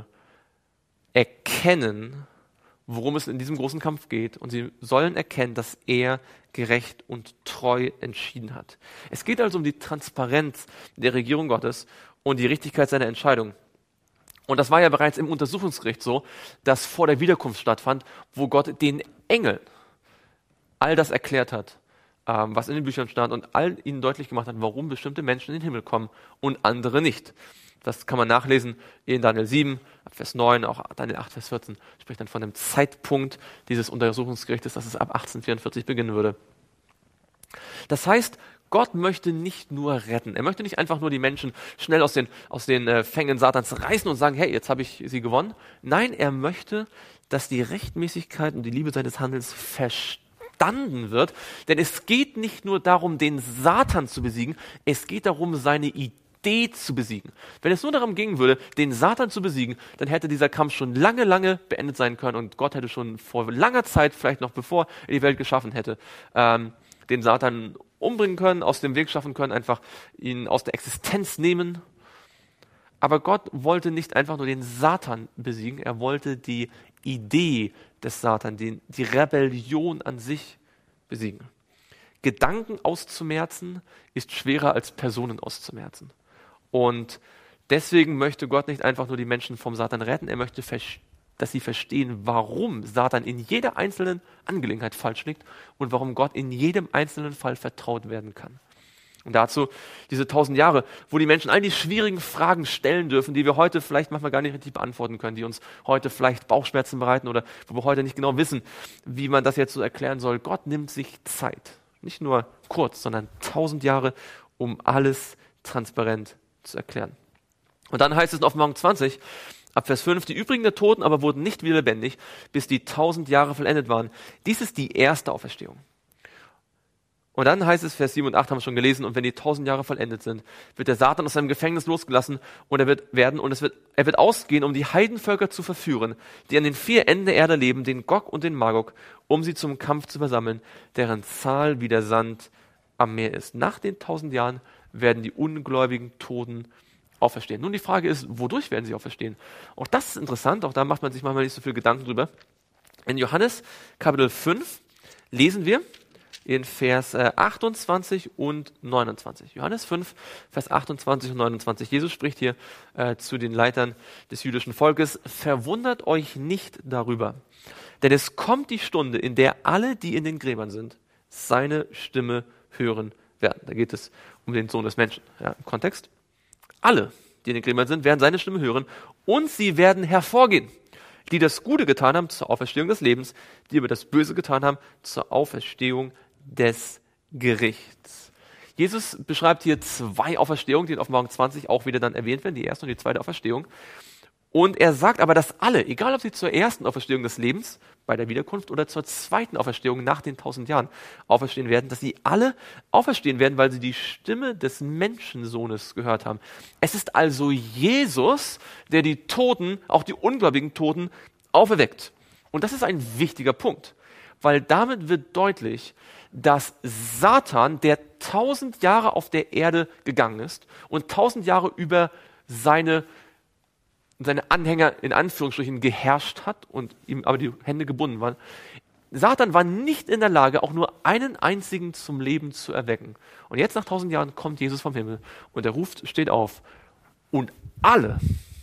erkennen, worum es in diesem großen Kampf geht, und sie sollen erkennen, dass er gerecht und treu entschieden hat. Es geht also um die Transparenz der Regierung Gottes und die Richtigkeit seiner Entscheidung. Und das war ja bereits im Untersuchungsgericht so, das vor der Wiederkunft stattfand, wo Gott den Engeln all das erklärt hat, ähm, was in den Büchern stand, und all ihnen deutlich gemacht hat, warum bestimmte Menschen in den Himmel kommen und andere nicht. Das kann man nachlesen in Daniel sieben, Vers neun, auch Daniel acht, Vers vierzehn, spricht dann von dem Zeitpunkt dieses Untersuchungsgerichtes, dass es ab achtzehnhundertvierundvierzig beginnen würde. Das heißt, Gott möchte nicht nur retten. Er möchte nicht einfach nur die Menschen schnell aus den, aus den äh, Fängen Satans reißen und sagen, hey, jetzt habe ich sie gewonnen. Nein, er möchte, dass die Rechtmäßigkeit und die Liebe seines Handelns verstanden wird. Denn es geht nicht nur darum, den Satan zu besiegen, es geht darum, seine Idee zu besiegen. Wenn es nur darum gehen würde, den Satan zu besiegen, dann hätte dieser Kampf schon lange, lange beendet sein können, und Gott hätte schon vor langer Zeit, vielleicht noch bevor er die Welt geschaffen hätte, ähm, den Satan umbringen können, aus dem Weg schaffen können, einfach ihn aus der Existenz nehmen. Aber Gott wollte nicht einfach nur den Satan besiegen, er wollte die Idee des Satan, die, die Rebellion an sich besiegen. Gedanken auszumerzen ist schwerer als Personen auszumerzen. Und deswegen möchte Gott nicht einfach nur die Menschen vom Satan retten, er möchte, dass sie verstehen, warum Satan in jeder einzelnen Angelegenheit falsch liegt und warum Gott in jedem einzelnen Fall vertraut werden kann. Und dazu diese tausend Jahre, wo die Menschen all die schwierigen Fragen stellen dürfen, die wir heute vielleicht manchmal gar nicht richtig beantworten können, die uns heute vielleicht Bauchschmerzen bereiten oder wo wir heute nicht genau wissen, wie man das jetzt so erklären soll. Gott nimmt sich Zeit. Nicht nur kurz, sondern tausend Jahre, um alles transparent zu erklären. Und dann heißt es in Offenbarung zwanzig, ab Vers fünf, die übrigen der Toten aber wurden nicht wieder lebendig, bis die tausend Jahre vollendet waren. Dies ist die erste Auferstehung. Und dann heißt es, Vers sieben und acht haben wir schon gelesen, und wenn die tausend Jahre vollendet sind, wird der Satan aus seinem Gefängnis losgelassen, und er wird werden, und es wird, er wird ausgehen, um die Heidenvölker zu verführen, die an den vier Enden der Erde leben, den Gog und den Magog, um sie zum Kampf zu versammeln, deren Zahl wie der Sand am Meer ist. Nach den tausend Jahren werden die ungläubigen Toten auferstehen. Nun, die Frage ist, wodurch werden sie auferstehen? Auch das ist interessant, auch da macht man sich manchmal nicht so viel Gedanken drüber. In Johannes Kapitel fünf lesen wir in Vers achtundzwanzig und neunundzwanzig. Johannes fünf, Vers achtundzwanzig und neunundzwanzig. Jesus spricht hier äh, zu den Leitern des jüdischen Volkes: Verwundert euch nicht darüber, denn es kommt die Stunde, in der alle, die in den Gräbern sind, seine Stimme hören werden. Da geht es um den Sohn des Menschen, ja, im Kontext. Alle, die in den Gräbern sind, werden seine Stimme hören, und sie werden hervorgehen, die das Gute getan haben zur Auferstehung des Lebens, die aber das Böse getan haben zur Auferstehung des Gerichts. Jesus beschreibt hier zwei Auferstehungen, die in Offenbarung zwanzig auch wieder dann erwähnt werden, die erste und die zweite Auferstehung. Und er sagt aber, dass alle, egal ob sie zur ersten Auferstehung des Lebens bei der Wiederkunft oder zur zweiten Auferstehung nach den tausend Jahren auferstehen werden, dass sie alle auferstehen werden, weil sie die Stimme des Menschensohnes gehört haben. Es ist also Jesus, der die Toten, auch die ungläubigen Toten, auferweckt. Und das ist ein wichtiger Punkt, weil damit wird deutlich, dass Satan, der tausend Jahre auf der Erde gegangen ist und tausend Jahre über seine seine Anhänger in Anführungsstrichen geherrscht hat und ihm aber die Hände gebunden waren. Satan war nicht in der Lage, auch nur einen einzigen zum Leben zu erwecken. Und jetzt nach tausend Jahren kommt Jesus vom Himmel und der ruft, steht auf, und alle,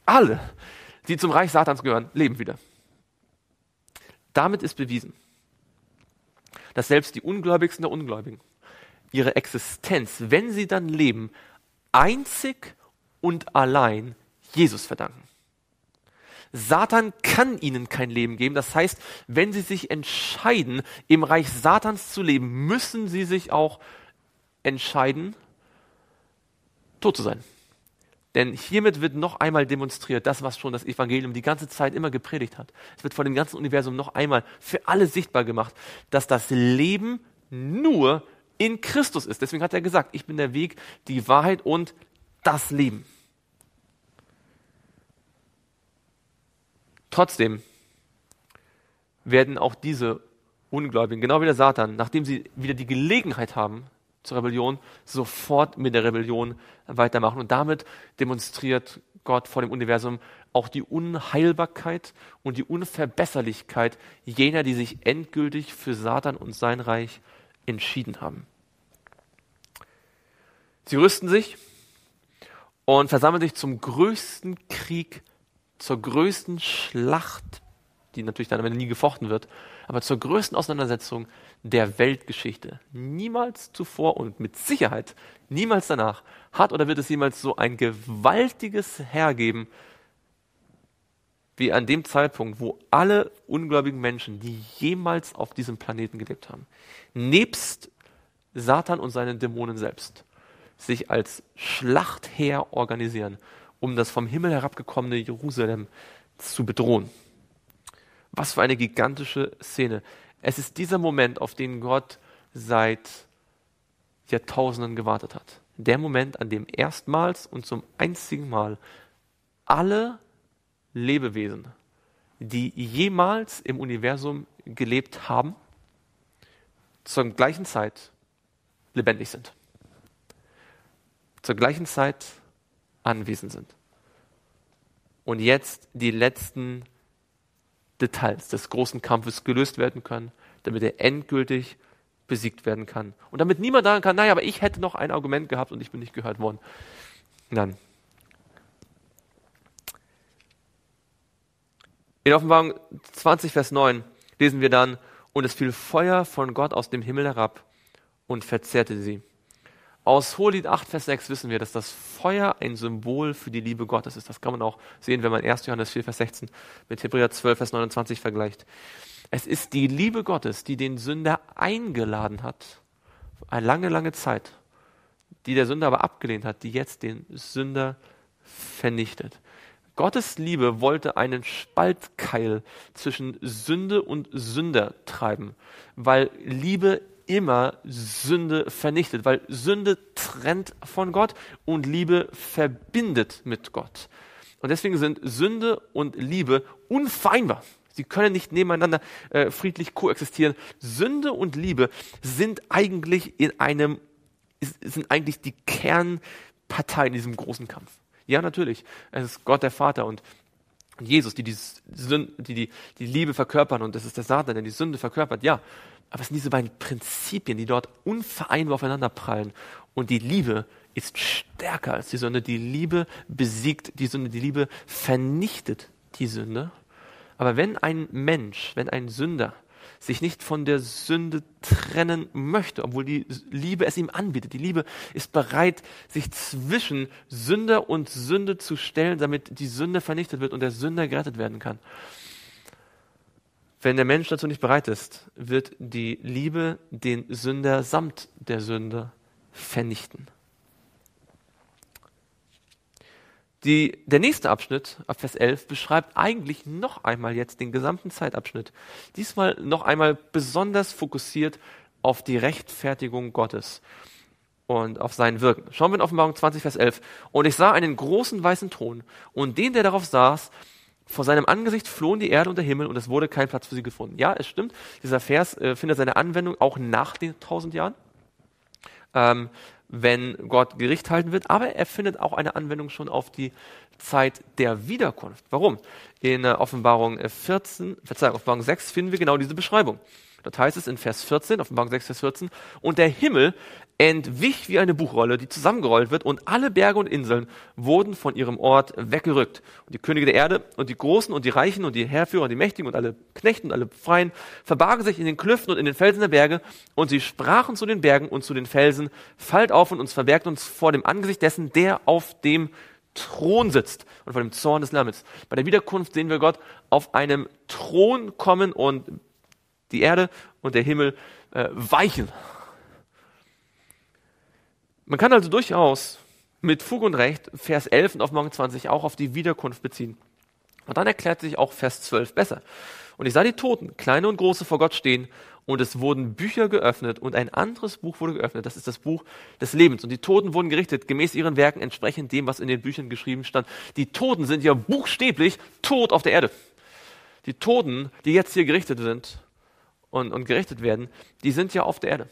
alle, die zum Reich Satans gehören, leben wieder. Damit ist bewiesen, dass selbst die Ungläubigsten der Ungläubigen ihre Existenz, wenn sie dann leben, einzig und allein Jesus verdanken. Satan kann ihnen kein Leben geben. Das heißt, wenn sie sich entscheiden, im Reich Satans zu leben, müssen sie sich auch entscheiden, tot zu sein. Denn hiermit wird noch einmal demonstriert, das, was schon das Evangelium die ganze Zeit immer gepredigt hat. Es wird vor dem ganzen Universum noch einmal für alle sichtbar gemacht, dass das Leben nur in Christus ist. Deswegen hat er gesagt, ich bin der Weg, die Wahrheit und das Leben. Trotzdem werden auch diese Ungläubigen, genau wie der Satan, nachdem sie wieder die Gelegenheit haben zur Rebellion, sofort mit der Rebellion weitermachen. Und damit demonstriert Gott vor dem Universum auch die Unheilbarkeit und die Unverbesserlichkeit jener, die sich endgültig für Satan und sein Reich entschieden haben. Sie rüsten sich und versammeln sich zum größten Krieg, zur größten Schlacht, die natürlich dann am Ende nie gefochten wird, aber zur größten Auseinandersetzung der Weltgeschichte. Niemals zuvor und mit Sicherheit niemals danach hat oder wird es jemals so ein gewaltiges Heer geben, wie an dem Zeitpunkt, wo alle ungläubigen Menschen, die jemals auf diesem Planeten gelebt haben, nebst Satan und seinen Dämonen selbst, sich als Schlachtheer organisieren, um das vom Himmel herabgekommene Jerusalem zu bedrohen. Was für eine gigantische Szene. Es ist dieser Moment, auf den Gott seit Jahrtausenden gewartet hat. Der Moment, an dem erstmals und zum einzigen Mal alle Lebewesen, die jemals im Universum gelebt haben, zur gleichen Zeit lebendig sind. Zur gleichen Zeit anwesend sind. Und jetzt die letzten Details des großen Kampfes gelöst werden können, damit er endgültig besiegt werden kann. Und damit niemand sagen kann, naja, aber ich hätte noch ein Argument gehabt und ich bin nicht gehört worden. Nein. In Offenbarung zwanzig, Vers neun lesen wir dann, und es fiel Feuer von Gott aus dem Himmel herab und verzehrte sie. Aus Hohelied acht, Vers sechs wissen wir, dass das Feuer ein Symbol für die Liebe Gottes ist. Das kann man auch sehen, wenn man erster Johannes vier, Vers sechzehn mit Hebräer zwölf, Vers neunundzwanzig vergleicht. Es ist die Liebe Gottes, die den Sünder eingeladen hat, eine lange, lange Zeit, die der Sünder aber abgelehnt hat, die jetzt den Sünder vernichtet. Gottes Liebe wollte einen Spaltkeil zwischen Sünde und Sünder treiben, weil Liebe immer Sünde vernichtet, weil Sünde trennt von Gott und Liebe verbindet mit Gott. Und deswegen sind Sünde und Liebe unvereinbar. Sie können nicht nebeneinander äh, friedlich koexistieren. Sünde und Liebe sind eigentlich in einem, sind eigentlich die Kernpartei in diesem großen Kampf. Ja, natürlich. Es ist Gott der Vater und Jesus, die die, Sünde, die, die die Liebe verkörpern, und es ist der Satan, der die Sünde verkörpert. Ja, aber es sind diese beiden Prinzipien, die dort unvereinbar aufeinander prallen. Und die Liebe ist stärker als die Sünde. Die Liebe besiegt die Sünde. Die Liebe vernichtet die Sünde. Aber wenn ein Mensch, wenn ein Sünder sich nicht von der Sünde trennen möchte, obwohl die Liebe es ihm anbietet, die Liebe ist bereit, sich zwischen Sünder und Sünde zu stellen, damit die Sünde vernichtet wird und der Sünder gerettet werden kann. Wenn der Mensch dazu nicht bereit ist, wird die Liebe den Sünder samt der Sünde vernichten. Die, der nächste Abschnitt, ab Vers elf, beschreibt eigentlich noch einmal jetzt den gesamten Zeitabschnitt. Diesmal noch einmal besonders fokussiert auf die Rechtfertigung Gottes und auf sein Wirken. Schauen wir in Offenbarung zwanzig, Vers elf. Und ich sah einen großen weißen Thron und den, der darauf saß, vor seinem Angesicht flohen die Erde und der Himmel und es wurde kein Platz für sie gefunden. Ja, es stimmt, dieser Vers äh, findet seine Anwendung auch nach den tausend Jahren. Ähm, wenn Gott Gericht halten wird, aber er findet auch eine Anwendung schon auf die Zeit der Wiederkunft. Warum? In äh, Offenbarung vierzehn, Verzeihung, Offenbarung sechs finden wir genau diese Beschreibung. Dort heißt es in Vers vierzehn, Offenbarung sechs, Vers vierzehn, und der Himmel entwich wie eine Buchrolle, die zusammengerollt wird, und alle Berge und Inseln wurden von ihrem Ort weggerückt. Und die Könige der Erde und die Großen und die Reichen und die Heerführer und die Mächtigen und alle Knechten und alle Freien verbargen sich in den Klüften und in den Felsen der Berge, und sie sprachen zu den Bergen und zu den Felsen: Fallt auf und uns verbergt uns vor dem Angesicht dessen, der auf dem Thron sitzt und vor dem Zorn des Lammes. Bei der Wiederkunft sehen wir Gott auf einem Thron kommen und die Erde und der Himmel äh, weichen. Man kann also durchaus mit Fug und Recht Vers elf und Offenbarung zwanzig auch auf die Wiederkunft beziehen. Und dann erklärt sich auch Vers zwölf besser. Und ich sah die Toten, kleine und große, vor Gott stehen, und es wurden Bücher geöffnet und ein anderes Buch wurde geöffnet. Das ist das Buch des Lebens. Und die Toten wurden gerichtet, gemäß ihren Werken, entsprechend dem, was in den Büchern geschrieben stand. Die Toten sind ja buchstäblich tot auf der Erde. Die Toten, die jetzt hier gerichtet sind und, und gerichtet werden, die sind ja auf der Erde.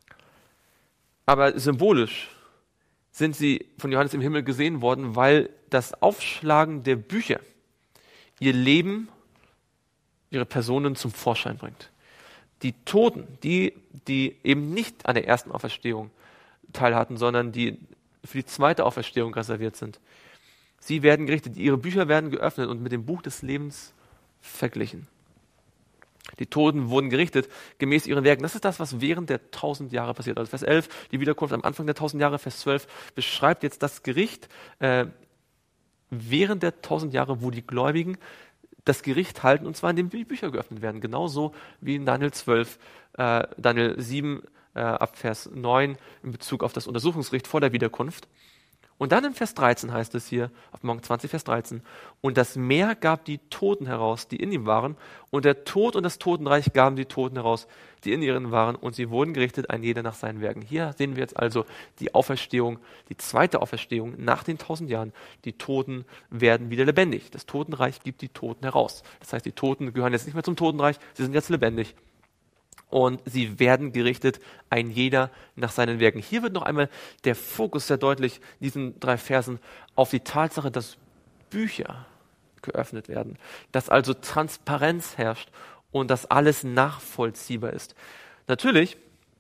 Aber symbolisch sind sie von Johannes im Himmel gesehen worden, weil das Aufschlagen der Bücher ihr Leben, ihre Personen zum Vorschein bringt. Die Toten, die, die eben nicht an der ersten Auferstehung teilhatten, sondern die für die zweite Auferstehung reserviert sind, sie werden gerichtet, ihre Bücher werden geöffnet und mit dem Buch des Lebens verglichen. Die Toten wurden gerichtet gemäß ihren Werken. Das ist das, was während der tausend Jahre passiert. Also Vers elf, die Wiederkunft am Anfang der tausend Jahre. Vers zwölf beschreibt jetzt das Gericht äh, während der tausend Jahre, wo die Gläubigen das Gericht halten, und zwar indem die Bücher geöffnet werden. Genauso wie in Daniel zwölf, äh, Daniel sieben äh, ab Vers neun in Bezug auf das Untersuchungsgericht vor der Wiederkunft. Und dann in Vers dreizehn heißt es hier, Offenbarung zwanzig, Vers dreizehn, und das Meer gab die Toten heraus, die in ihm waren, und der Tod und das Totenreich gaben die Toten heraus, die in ihnen waren, und sie wurden gerichtet, ein jeder nach seinen Werken. Hier sehen wir jetzt also die Auferstehung, die zweite Auferstehung nach den tausend Jahren. Die Toten werden wieder lebendig. Das Totenreich gibt die Toten heraus. Das heißt, die Toten gehören jetzt nicht mehr zum Totenreich, sie sind jetzt lebendig. Und sie werden gerichtet, ein jeder nach seinen Werken. Hier wird noch einmal der Fokus sehr deutlich, in diesen drei Versen, auf die Tatsache, dass Bücher geöffnet werden, dass also Transparenz herrscht und dass alles nachvollziehbar ist. Natürlich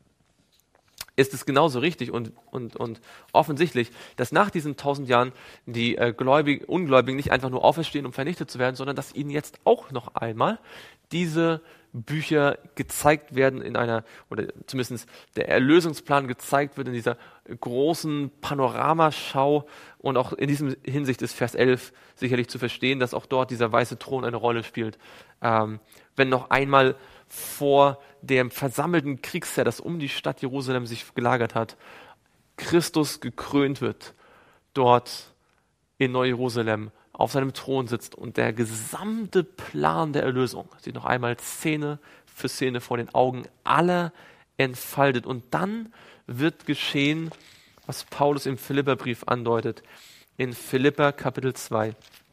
ist es genauso richtig und, und, und offensichtlich, dass nach diesen tausend Jahren die äh, Gläubigen, Ungläubigen nicht einfach nur auferstehen, um vernichtet zu werden, sondern dass ihnen jetzt auch noch einmal diese Bücher gezeigt werden in einer, oder zumindest der Erlösungsplan gezeigt wird in dieser großen Panoramaschau, und auch in diesem Hinsicht ist Vers elf sicherlich zu verstehen, dass auch dort dieser weiße Thron eine Rolle spielt. Ähm, wenn noch einmal vor dem versammelten Kriegsheer, das um die Stadt Jerusalem sich gelagert hat, Christus gekrönt wird, dort in Neu-Jerusalem auf seinem Thron sitzt und der gesamte Plan der Erlösung sich noch einmal Szene für Szene vor den Augen aller entfaltet. Und dann wird geschehen, was Paulus im Philipperbrief andeutet, in Philipper Kapitel zwei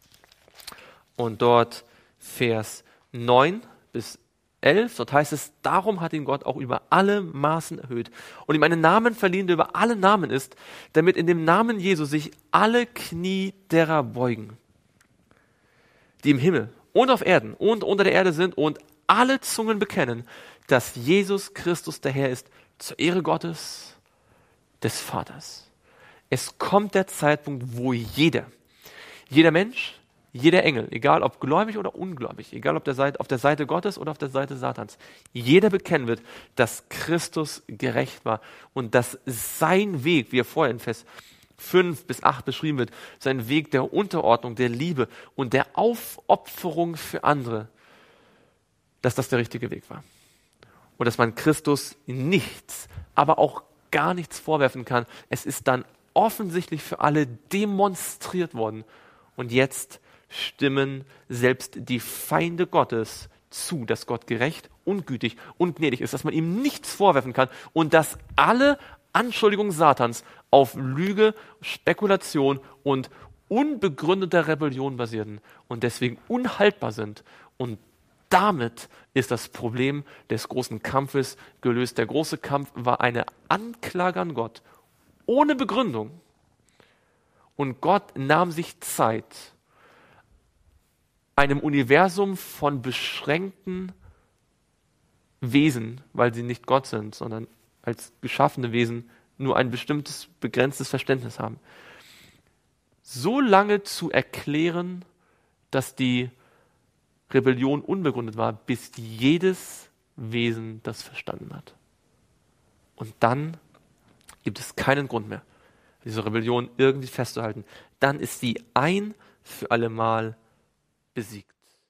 und dort Vers neun bis elf, dort heißt es: Darum hat ihn Gott auch über alle Maßen erhöht und ihm einen Namen verliehen, der über alle Namen ist, damit in dem Namen Jesu sich alle Knie derer beugen, die im Himmel und auf Erden und unter der Erde sind, und alle Zungen bekennen, dass Jesus Christus der Herr ist, zur Ehre Gottes, des Vaters. Es kommt der Zeitpunkt, wo jeder, jeder Mensch, jeder Engel, egal ob gläubig oder ungläubig, egal ob der Seite, auf der Seite Gottes oder auf der Seite Satans, jeder bekennen wird, dass Christus gerecht war und dass sein Weg, wie er vorher in Vers fünf bis acht beschrieben wird, sein Weg der Unterordnung, der Liebe und der Aufopferung für andere, dass das der richtige Weg war. Und dass man Christus nichts, aber auch gar nichts vorwerfen kann. Es ist dann offensichtlich für alle demonstriert worden. Und jetzt stimmen selbst die Feinde Gottes zu, dass Gott gerecht und gütig und gnädig ist, dass man ihm nichts vorwerfen kann und dass alle Anschuldigungen Satans auf Lüge, Spekulation und unbegründeter Rebellion basierten und deswegen unhaltbar sind. Und damit ist das Problem des großen Kampfes gelöst. Der große Kampf war eine Anklage an Gott ohne Begründung. Und Gott nahm sich Zeit, einem Universum von beschränkten Wesen, weil sie nicht Gott sind, sondern als geschaffene Wesen nur ein bestimmtes, begrenztes Verständnis haben. So lange zu erklären, dass die Rebellion unbegründet war, bis jedes Wesen das verstanden hat. Und dann gibt es keinen Grund mehr, diese Rebellion irgendwie festzuhalten. Dann ist sie ein für alle Mal besiegt.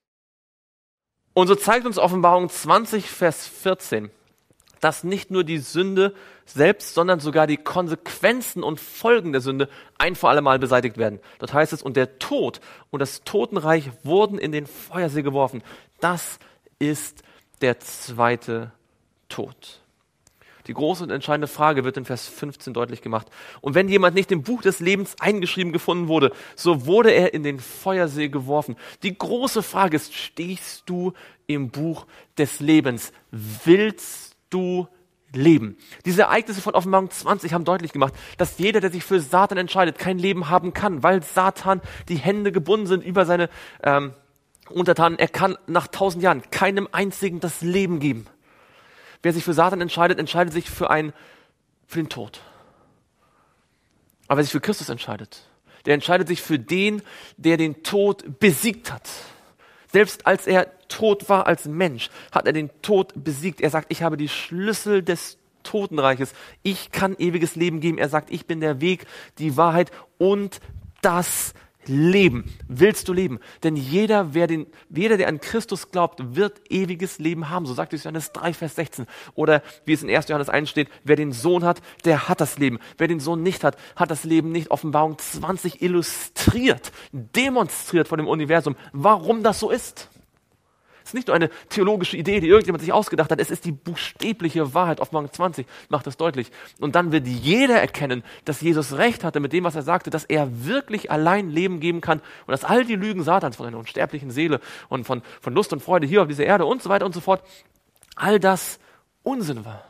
Und so zeigt uns Offenbarung zwanzig, Vers vierzehn, dass nicht nur die Sünde selbst, sondern sogar die Konsequenzen und Folgen der Sünde ein für alle Mal beseitigt werden. Dort heißt es, und der Tod und das Totenreich wurden in den Feuersee geworfen. Das ist der zweite Tod. Die große und entscheidende Frage wird in Vers fünfzehn deutlich gemacht. Und wenn jemand nicht im Buch des Lebens eingeschrieben gefunden wurde, so wurde er in den Feuersee geworfen. Die große Frage ist, stehst du im Buch des Lebens? Willst du leben? Diese Ereignisse von Offenbarung zwanzig haben deutlich gemacht, dass jeder, der sich für Satan entscheidet, kein Leben haben kann, weil Satan die Hände gebunden sind über seine ähm, Untertanen. Er kann nach tausend Jahren keinem einzigen das Leben geben. Wer sich für Satan entscheidet, entscheidet sich für, ein, für den Tod. Aber wer sich für Christus entscheidet, der entscheidet sich für den, der den Tod besiegt hat. Selbst als er tot war als Mensch, hat er den Tod besiegt. Er sagt, ich habe die Schlüssel des Totenreiches. Ich kann ewiges Leben geben. Er sagt, ich bin der Weg, die Wahrheit und das Leben. Willst du leben? Denn jeder, wer den, jeder, der an Christus glaubt, wird ewiges Leben haben. So sagt es Johannes drei, Vers sechzehn. Oder wie es in erster Johannes eins steht, wer den Sohn hat, der hat das Leben. Wer den Sohn nicht hat, hat das Leben nicht. Offenbarung zwanzig illustriert, demonstriert von dem Universum, warum das so ist. Es ist nicht nur eine theologische Idee, die irgendjemand sich ausgedacht hat. Es ist die buchstäbliche Wahrheit. Offenbarung zwanzig macht das deutlich. Und dann wird jeder erkennen, dass Jesus recht hatte mit dem, was er sagte, dass er wirklich allein Leben geben kann und dass all die Lügen Satans von einer unsterblichen Seele und von, von Lust und Freude hier auf dieser Erde und so weiter und so fort, all das Unsinn war.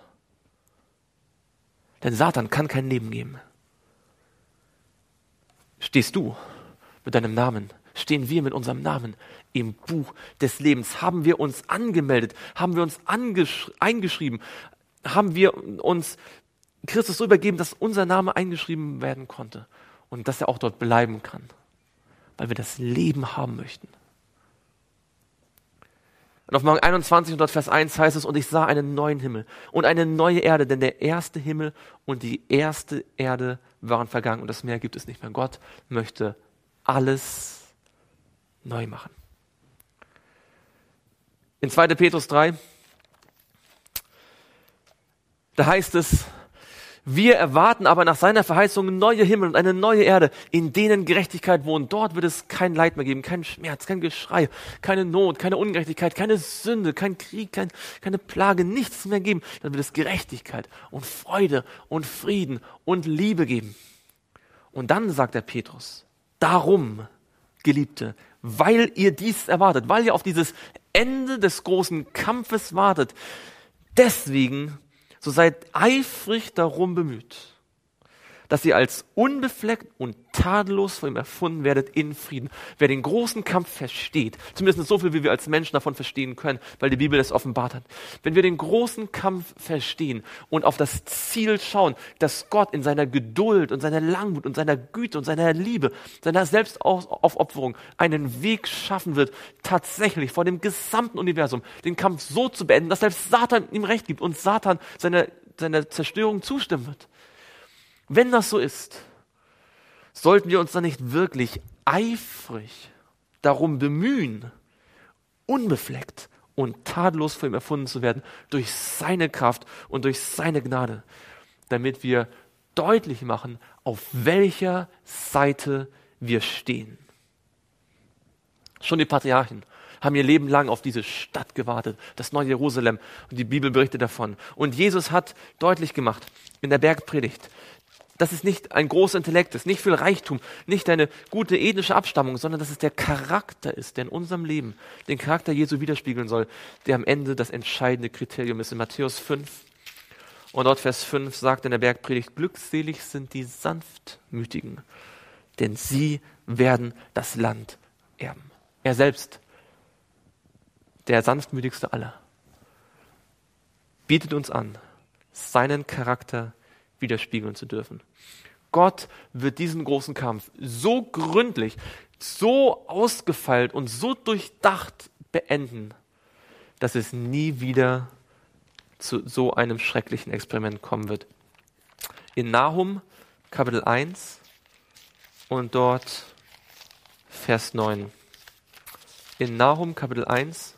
Denn Satan kann kein Leben geben. Stehst du mit deinem Namen? Stehen wir mit unserem Namen im Buch des Lebens? Haben wir uns angemeldet? Haben wir uns angesch- eingeschrieben? Haben wir uns Christus so übergeben, dass unser Name eingeschrieben werden konnte und dass er auch dort bleiben kann, weil wir das Leben haben möchten? Und auf Offenbarung einundzwanzig und dort Vers eins heißt es, und ich sah einen neuen Himmel und eine neue Erde, denn der erste Himmel und die erste Erde waren vergangen und das Meer gibt es nicht mehr. Gott möchte alles neu machen. In zweiter Petrus drei, da heißt es, wir erwarten aber nach seiner Verheißung neue Himmel und eine neue Erde, in denen Gerechtigkeit wohnt. Dort wird es kein Leid mehr geben, kein Schmerz, kein Geschrei, keine Not, keine Ungerechtigkeit, keine Sünde, kein Krieg, kein, keine Plage, nichts mehr geben. Dann wird es Gerechtigkeit und Freude und Frieden und Liebe geben. Und dann sagt der Petrus, darum, Geliebte, weil ihr dies erwartet, weil ihr auf dieses Ende des großen Kampfes wartet, deswegen so seid eifrig darum bemüht, dass ihr als unbefleckt und tadellos vor ihm erfunden werdet in Frieden. Wer den großen Kampf versteht, zumindest so viel, wie wir als Menschen davon verstehen können, weil die Bibel es offenbart hat. Wenn wir den großen Kampf verstehen und auf das Ziel schauen, dass Gott in seiner Geduld und seiner Langmut und seiner Güte und seiner Liebe, seiner Selbstaufopferung einen Weg schaffen wird, tatsächlich vor dem gesamten Universum den Kampf so zu beenden, dass selbst Satan ihm Recht gibt und Satan seiner, seiner Zerstörung zustimmen wird. Wenn das so ist, sollten wir uns dann nicht wirklich eifrig darum bemühen, unbefleckt und tadellos vor ihm erfunden zu werden, durch seine Kraft und durch seine Gnade, damit wir deutlich machen, auf welcher Seite wir stehen. Schon die Patriarchen haben ihr Leben lang auf diese Stadt gewartet, das neue Jerusalem, und die Bibel berichtet davon. Und Jesus hat deutlich gemacht in der Bergpredigt, dass es nicht ein großer Intellekt ist, nicht viel Reichtum, nicht eine gute ethnische Abstammung, sondern dass es der Charakter ist, der in unserem Leben den Charakter Jesu widerspiegeln soll, der am Ende das entscheidende Kriterium ist. In Matthäus fünf und dort Vers fünf sagt in der Bergpredigt, glückselig sind die Sanftmütigen, denn sie werden das Land erben. Er selbst, der sanftmütigste aller, bietet uns an, seinen Charakter widerspiegeln zu dürfen. Gott wird diesen großen Kampf so gründlich, so ausgefeilt und so durchdacht beenden, dass es nie wieder zu so einem schrecklichen Experiment kommen wird. In Nahum Kapitel eins und dort Vers neun. In Nahum Kapitel eins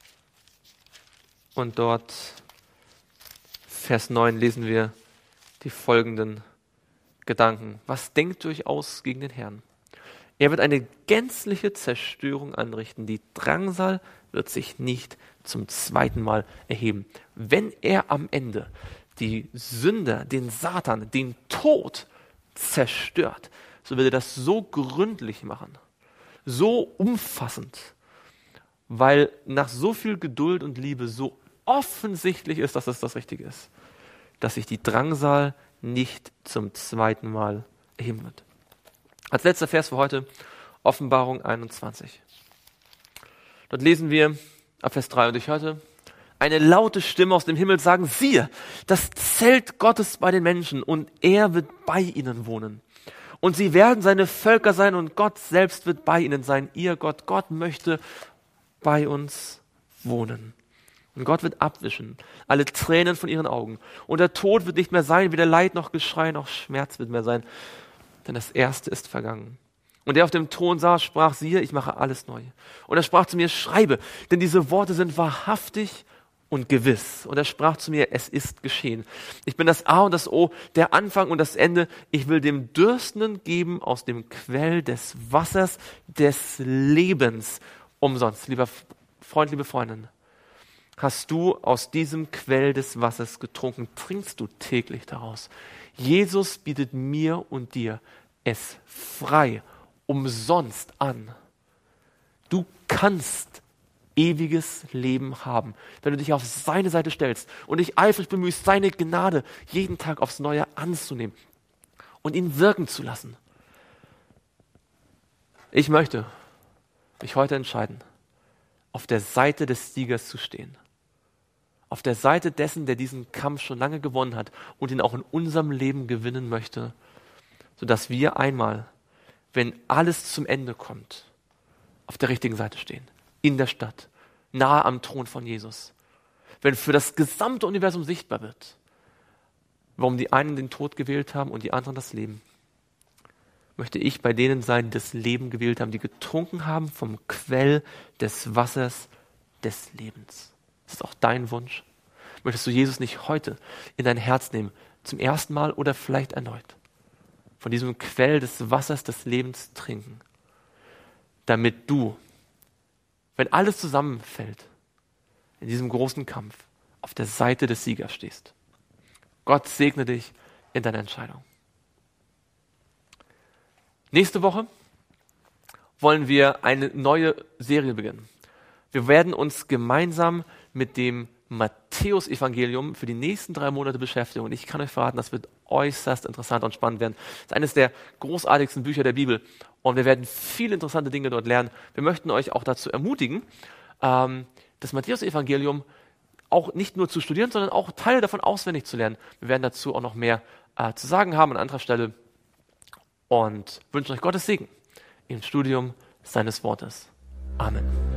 und dort Vers neun lesen wir die folgenden Gedanken. Was denkt ihr euch aus gegen den Herrn? Er wird eine gänzliche Zerstörung anrichten. Die Drangsal wird sich nicht zum zweiten Mal erheben. Wenn er am Ende die Sünder, den Satan, den Tod zerstört, so wird er das so gründlich machen, so umfassend, weil nach so viel Geduld und Liebe so offensichtlich ist, dass es das Richtige ist, dass sich die Drangsal nicht zum zweiten Mal erheben wird. Als letzter Vers für heute, Offenbarung einundzwanzig. Dort lesen wir ab Vers drei, und ich hörte eine laute Stimme aus dem Himmel sagen, siehe, das Zelt Gottes bei den Menschen, und er wird bei ihnen wohnen. Und sie werden seine Völker sein, und Gott selbst wird bei ihnen sein, ihr Gott. Gott möchte bei uns wohnen. Und Gott wird abwischen alle Tränen von ihren Augen. Und der Tod wird nicht mehr sein, weder Leid noch Geschrei noch Schmerz wird mehr sein. Denn das Erste ist vergangen. Und der auf dem Thron saß, sprach, siehe, ich mache alles neu. Und er sprach zu mir, schreibe, denn diese Worte sind wahrhaftig und gewiss. Und er sprach zu mir, es ist geschehen. Ich bin das A und das O, der Anfang und das Ende. Ich will dem Dürstenden geben aus dem Quell des Wassers des Lebens umsonst. Lieber Freund, liebe Freundin, hast du aus diesem Quell des Wassers getrunken, trinkst du täglich daraus. Jesus bietet mir und dir es frei, umsonst an. Du kannst ewiges Leben haben, wenn du dich auf seine Seite stellst und dich eifrig bemühst, seine Gnade jeden Tag aufs Neue anzunehmen und ihn wirken zu lassen. Ich möchte mich heute entscheiden, auf der Seite des Siegers zu stehen. Auf der Seite dessen, der diesen Kampf schon lange gewonnen hat und ihn auch in unserem Leben gewinnen möchte, sodass wir einmal, wenn alles zum Ende kommt, auf der richtigen Seite stehen, in der Stadt, nahe am Thron von Jesus. Wenn für das gesamte Universum sichtbar wird, warum die einen den Tod gewählt haben und die anderen das Leben, möchte ich bei denen sein, die das Leben gewählt haben, die getrunken haben vom Quell des Wassers des Lebens. Das ist auch dein Wunsch. Möchtest du Jesus nicht heute in dein Herz nehmen, zum ersten Mal oder vielleicht erneut, von diesem Quell des Wassers des Lebens trinken, damit du, wenn alles zusammenfällt, in diesem großen Kampf auf der Seite des Siegers stehst. Gott segne dich in deiner Entscheidung. Nächste Woche wollen wir eine neue Serie beginnen. Wir werden uns gemeinsam mit dem Matthäus-Evangelium für die nächsten drei Monate beschäftigen. Und ich kann euch verraten, das wird äußerst interessant und spannend werden. Das ist eines der großartigsten Bücher der Bibel. Und wir werden viele interessante Dinge dort lernen. Wir möchten euch auch dazu ermutigen, ähm, das Matthäus-Evangelium auch nicht nur zu studieren, sondern auch Teile davon auswendig zu lernen. Wir werden dazu auch noch mehr äh, zu sagen haben an anderer Stelle. Und wünschen euch Gottes Segen im Studium seines Wortes. Amen.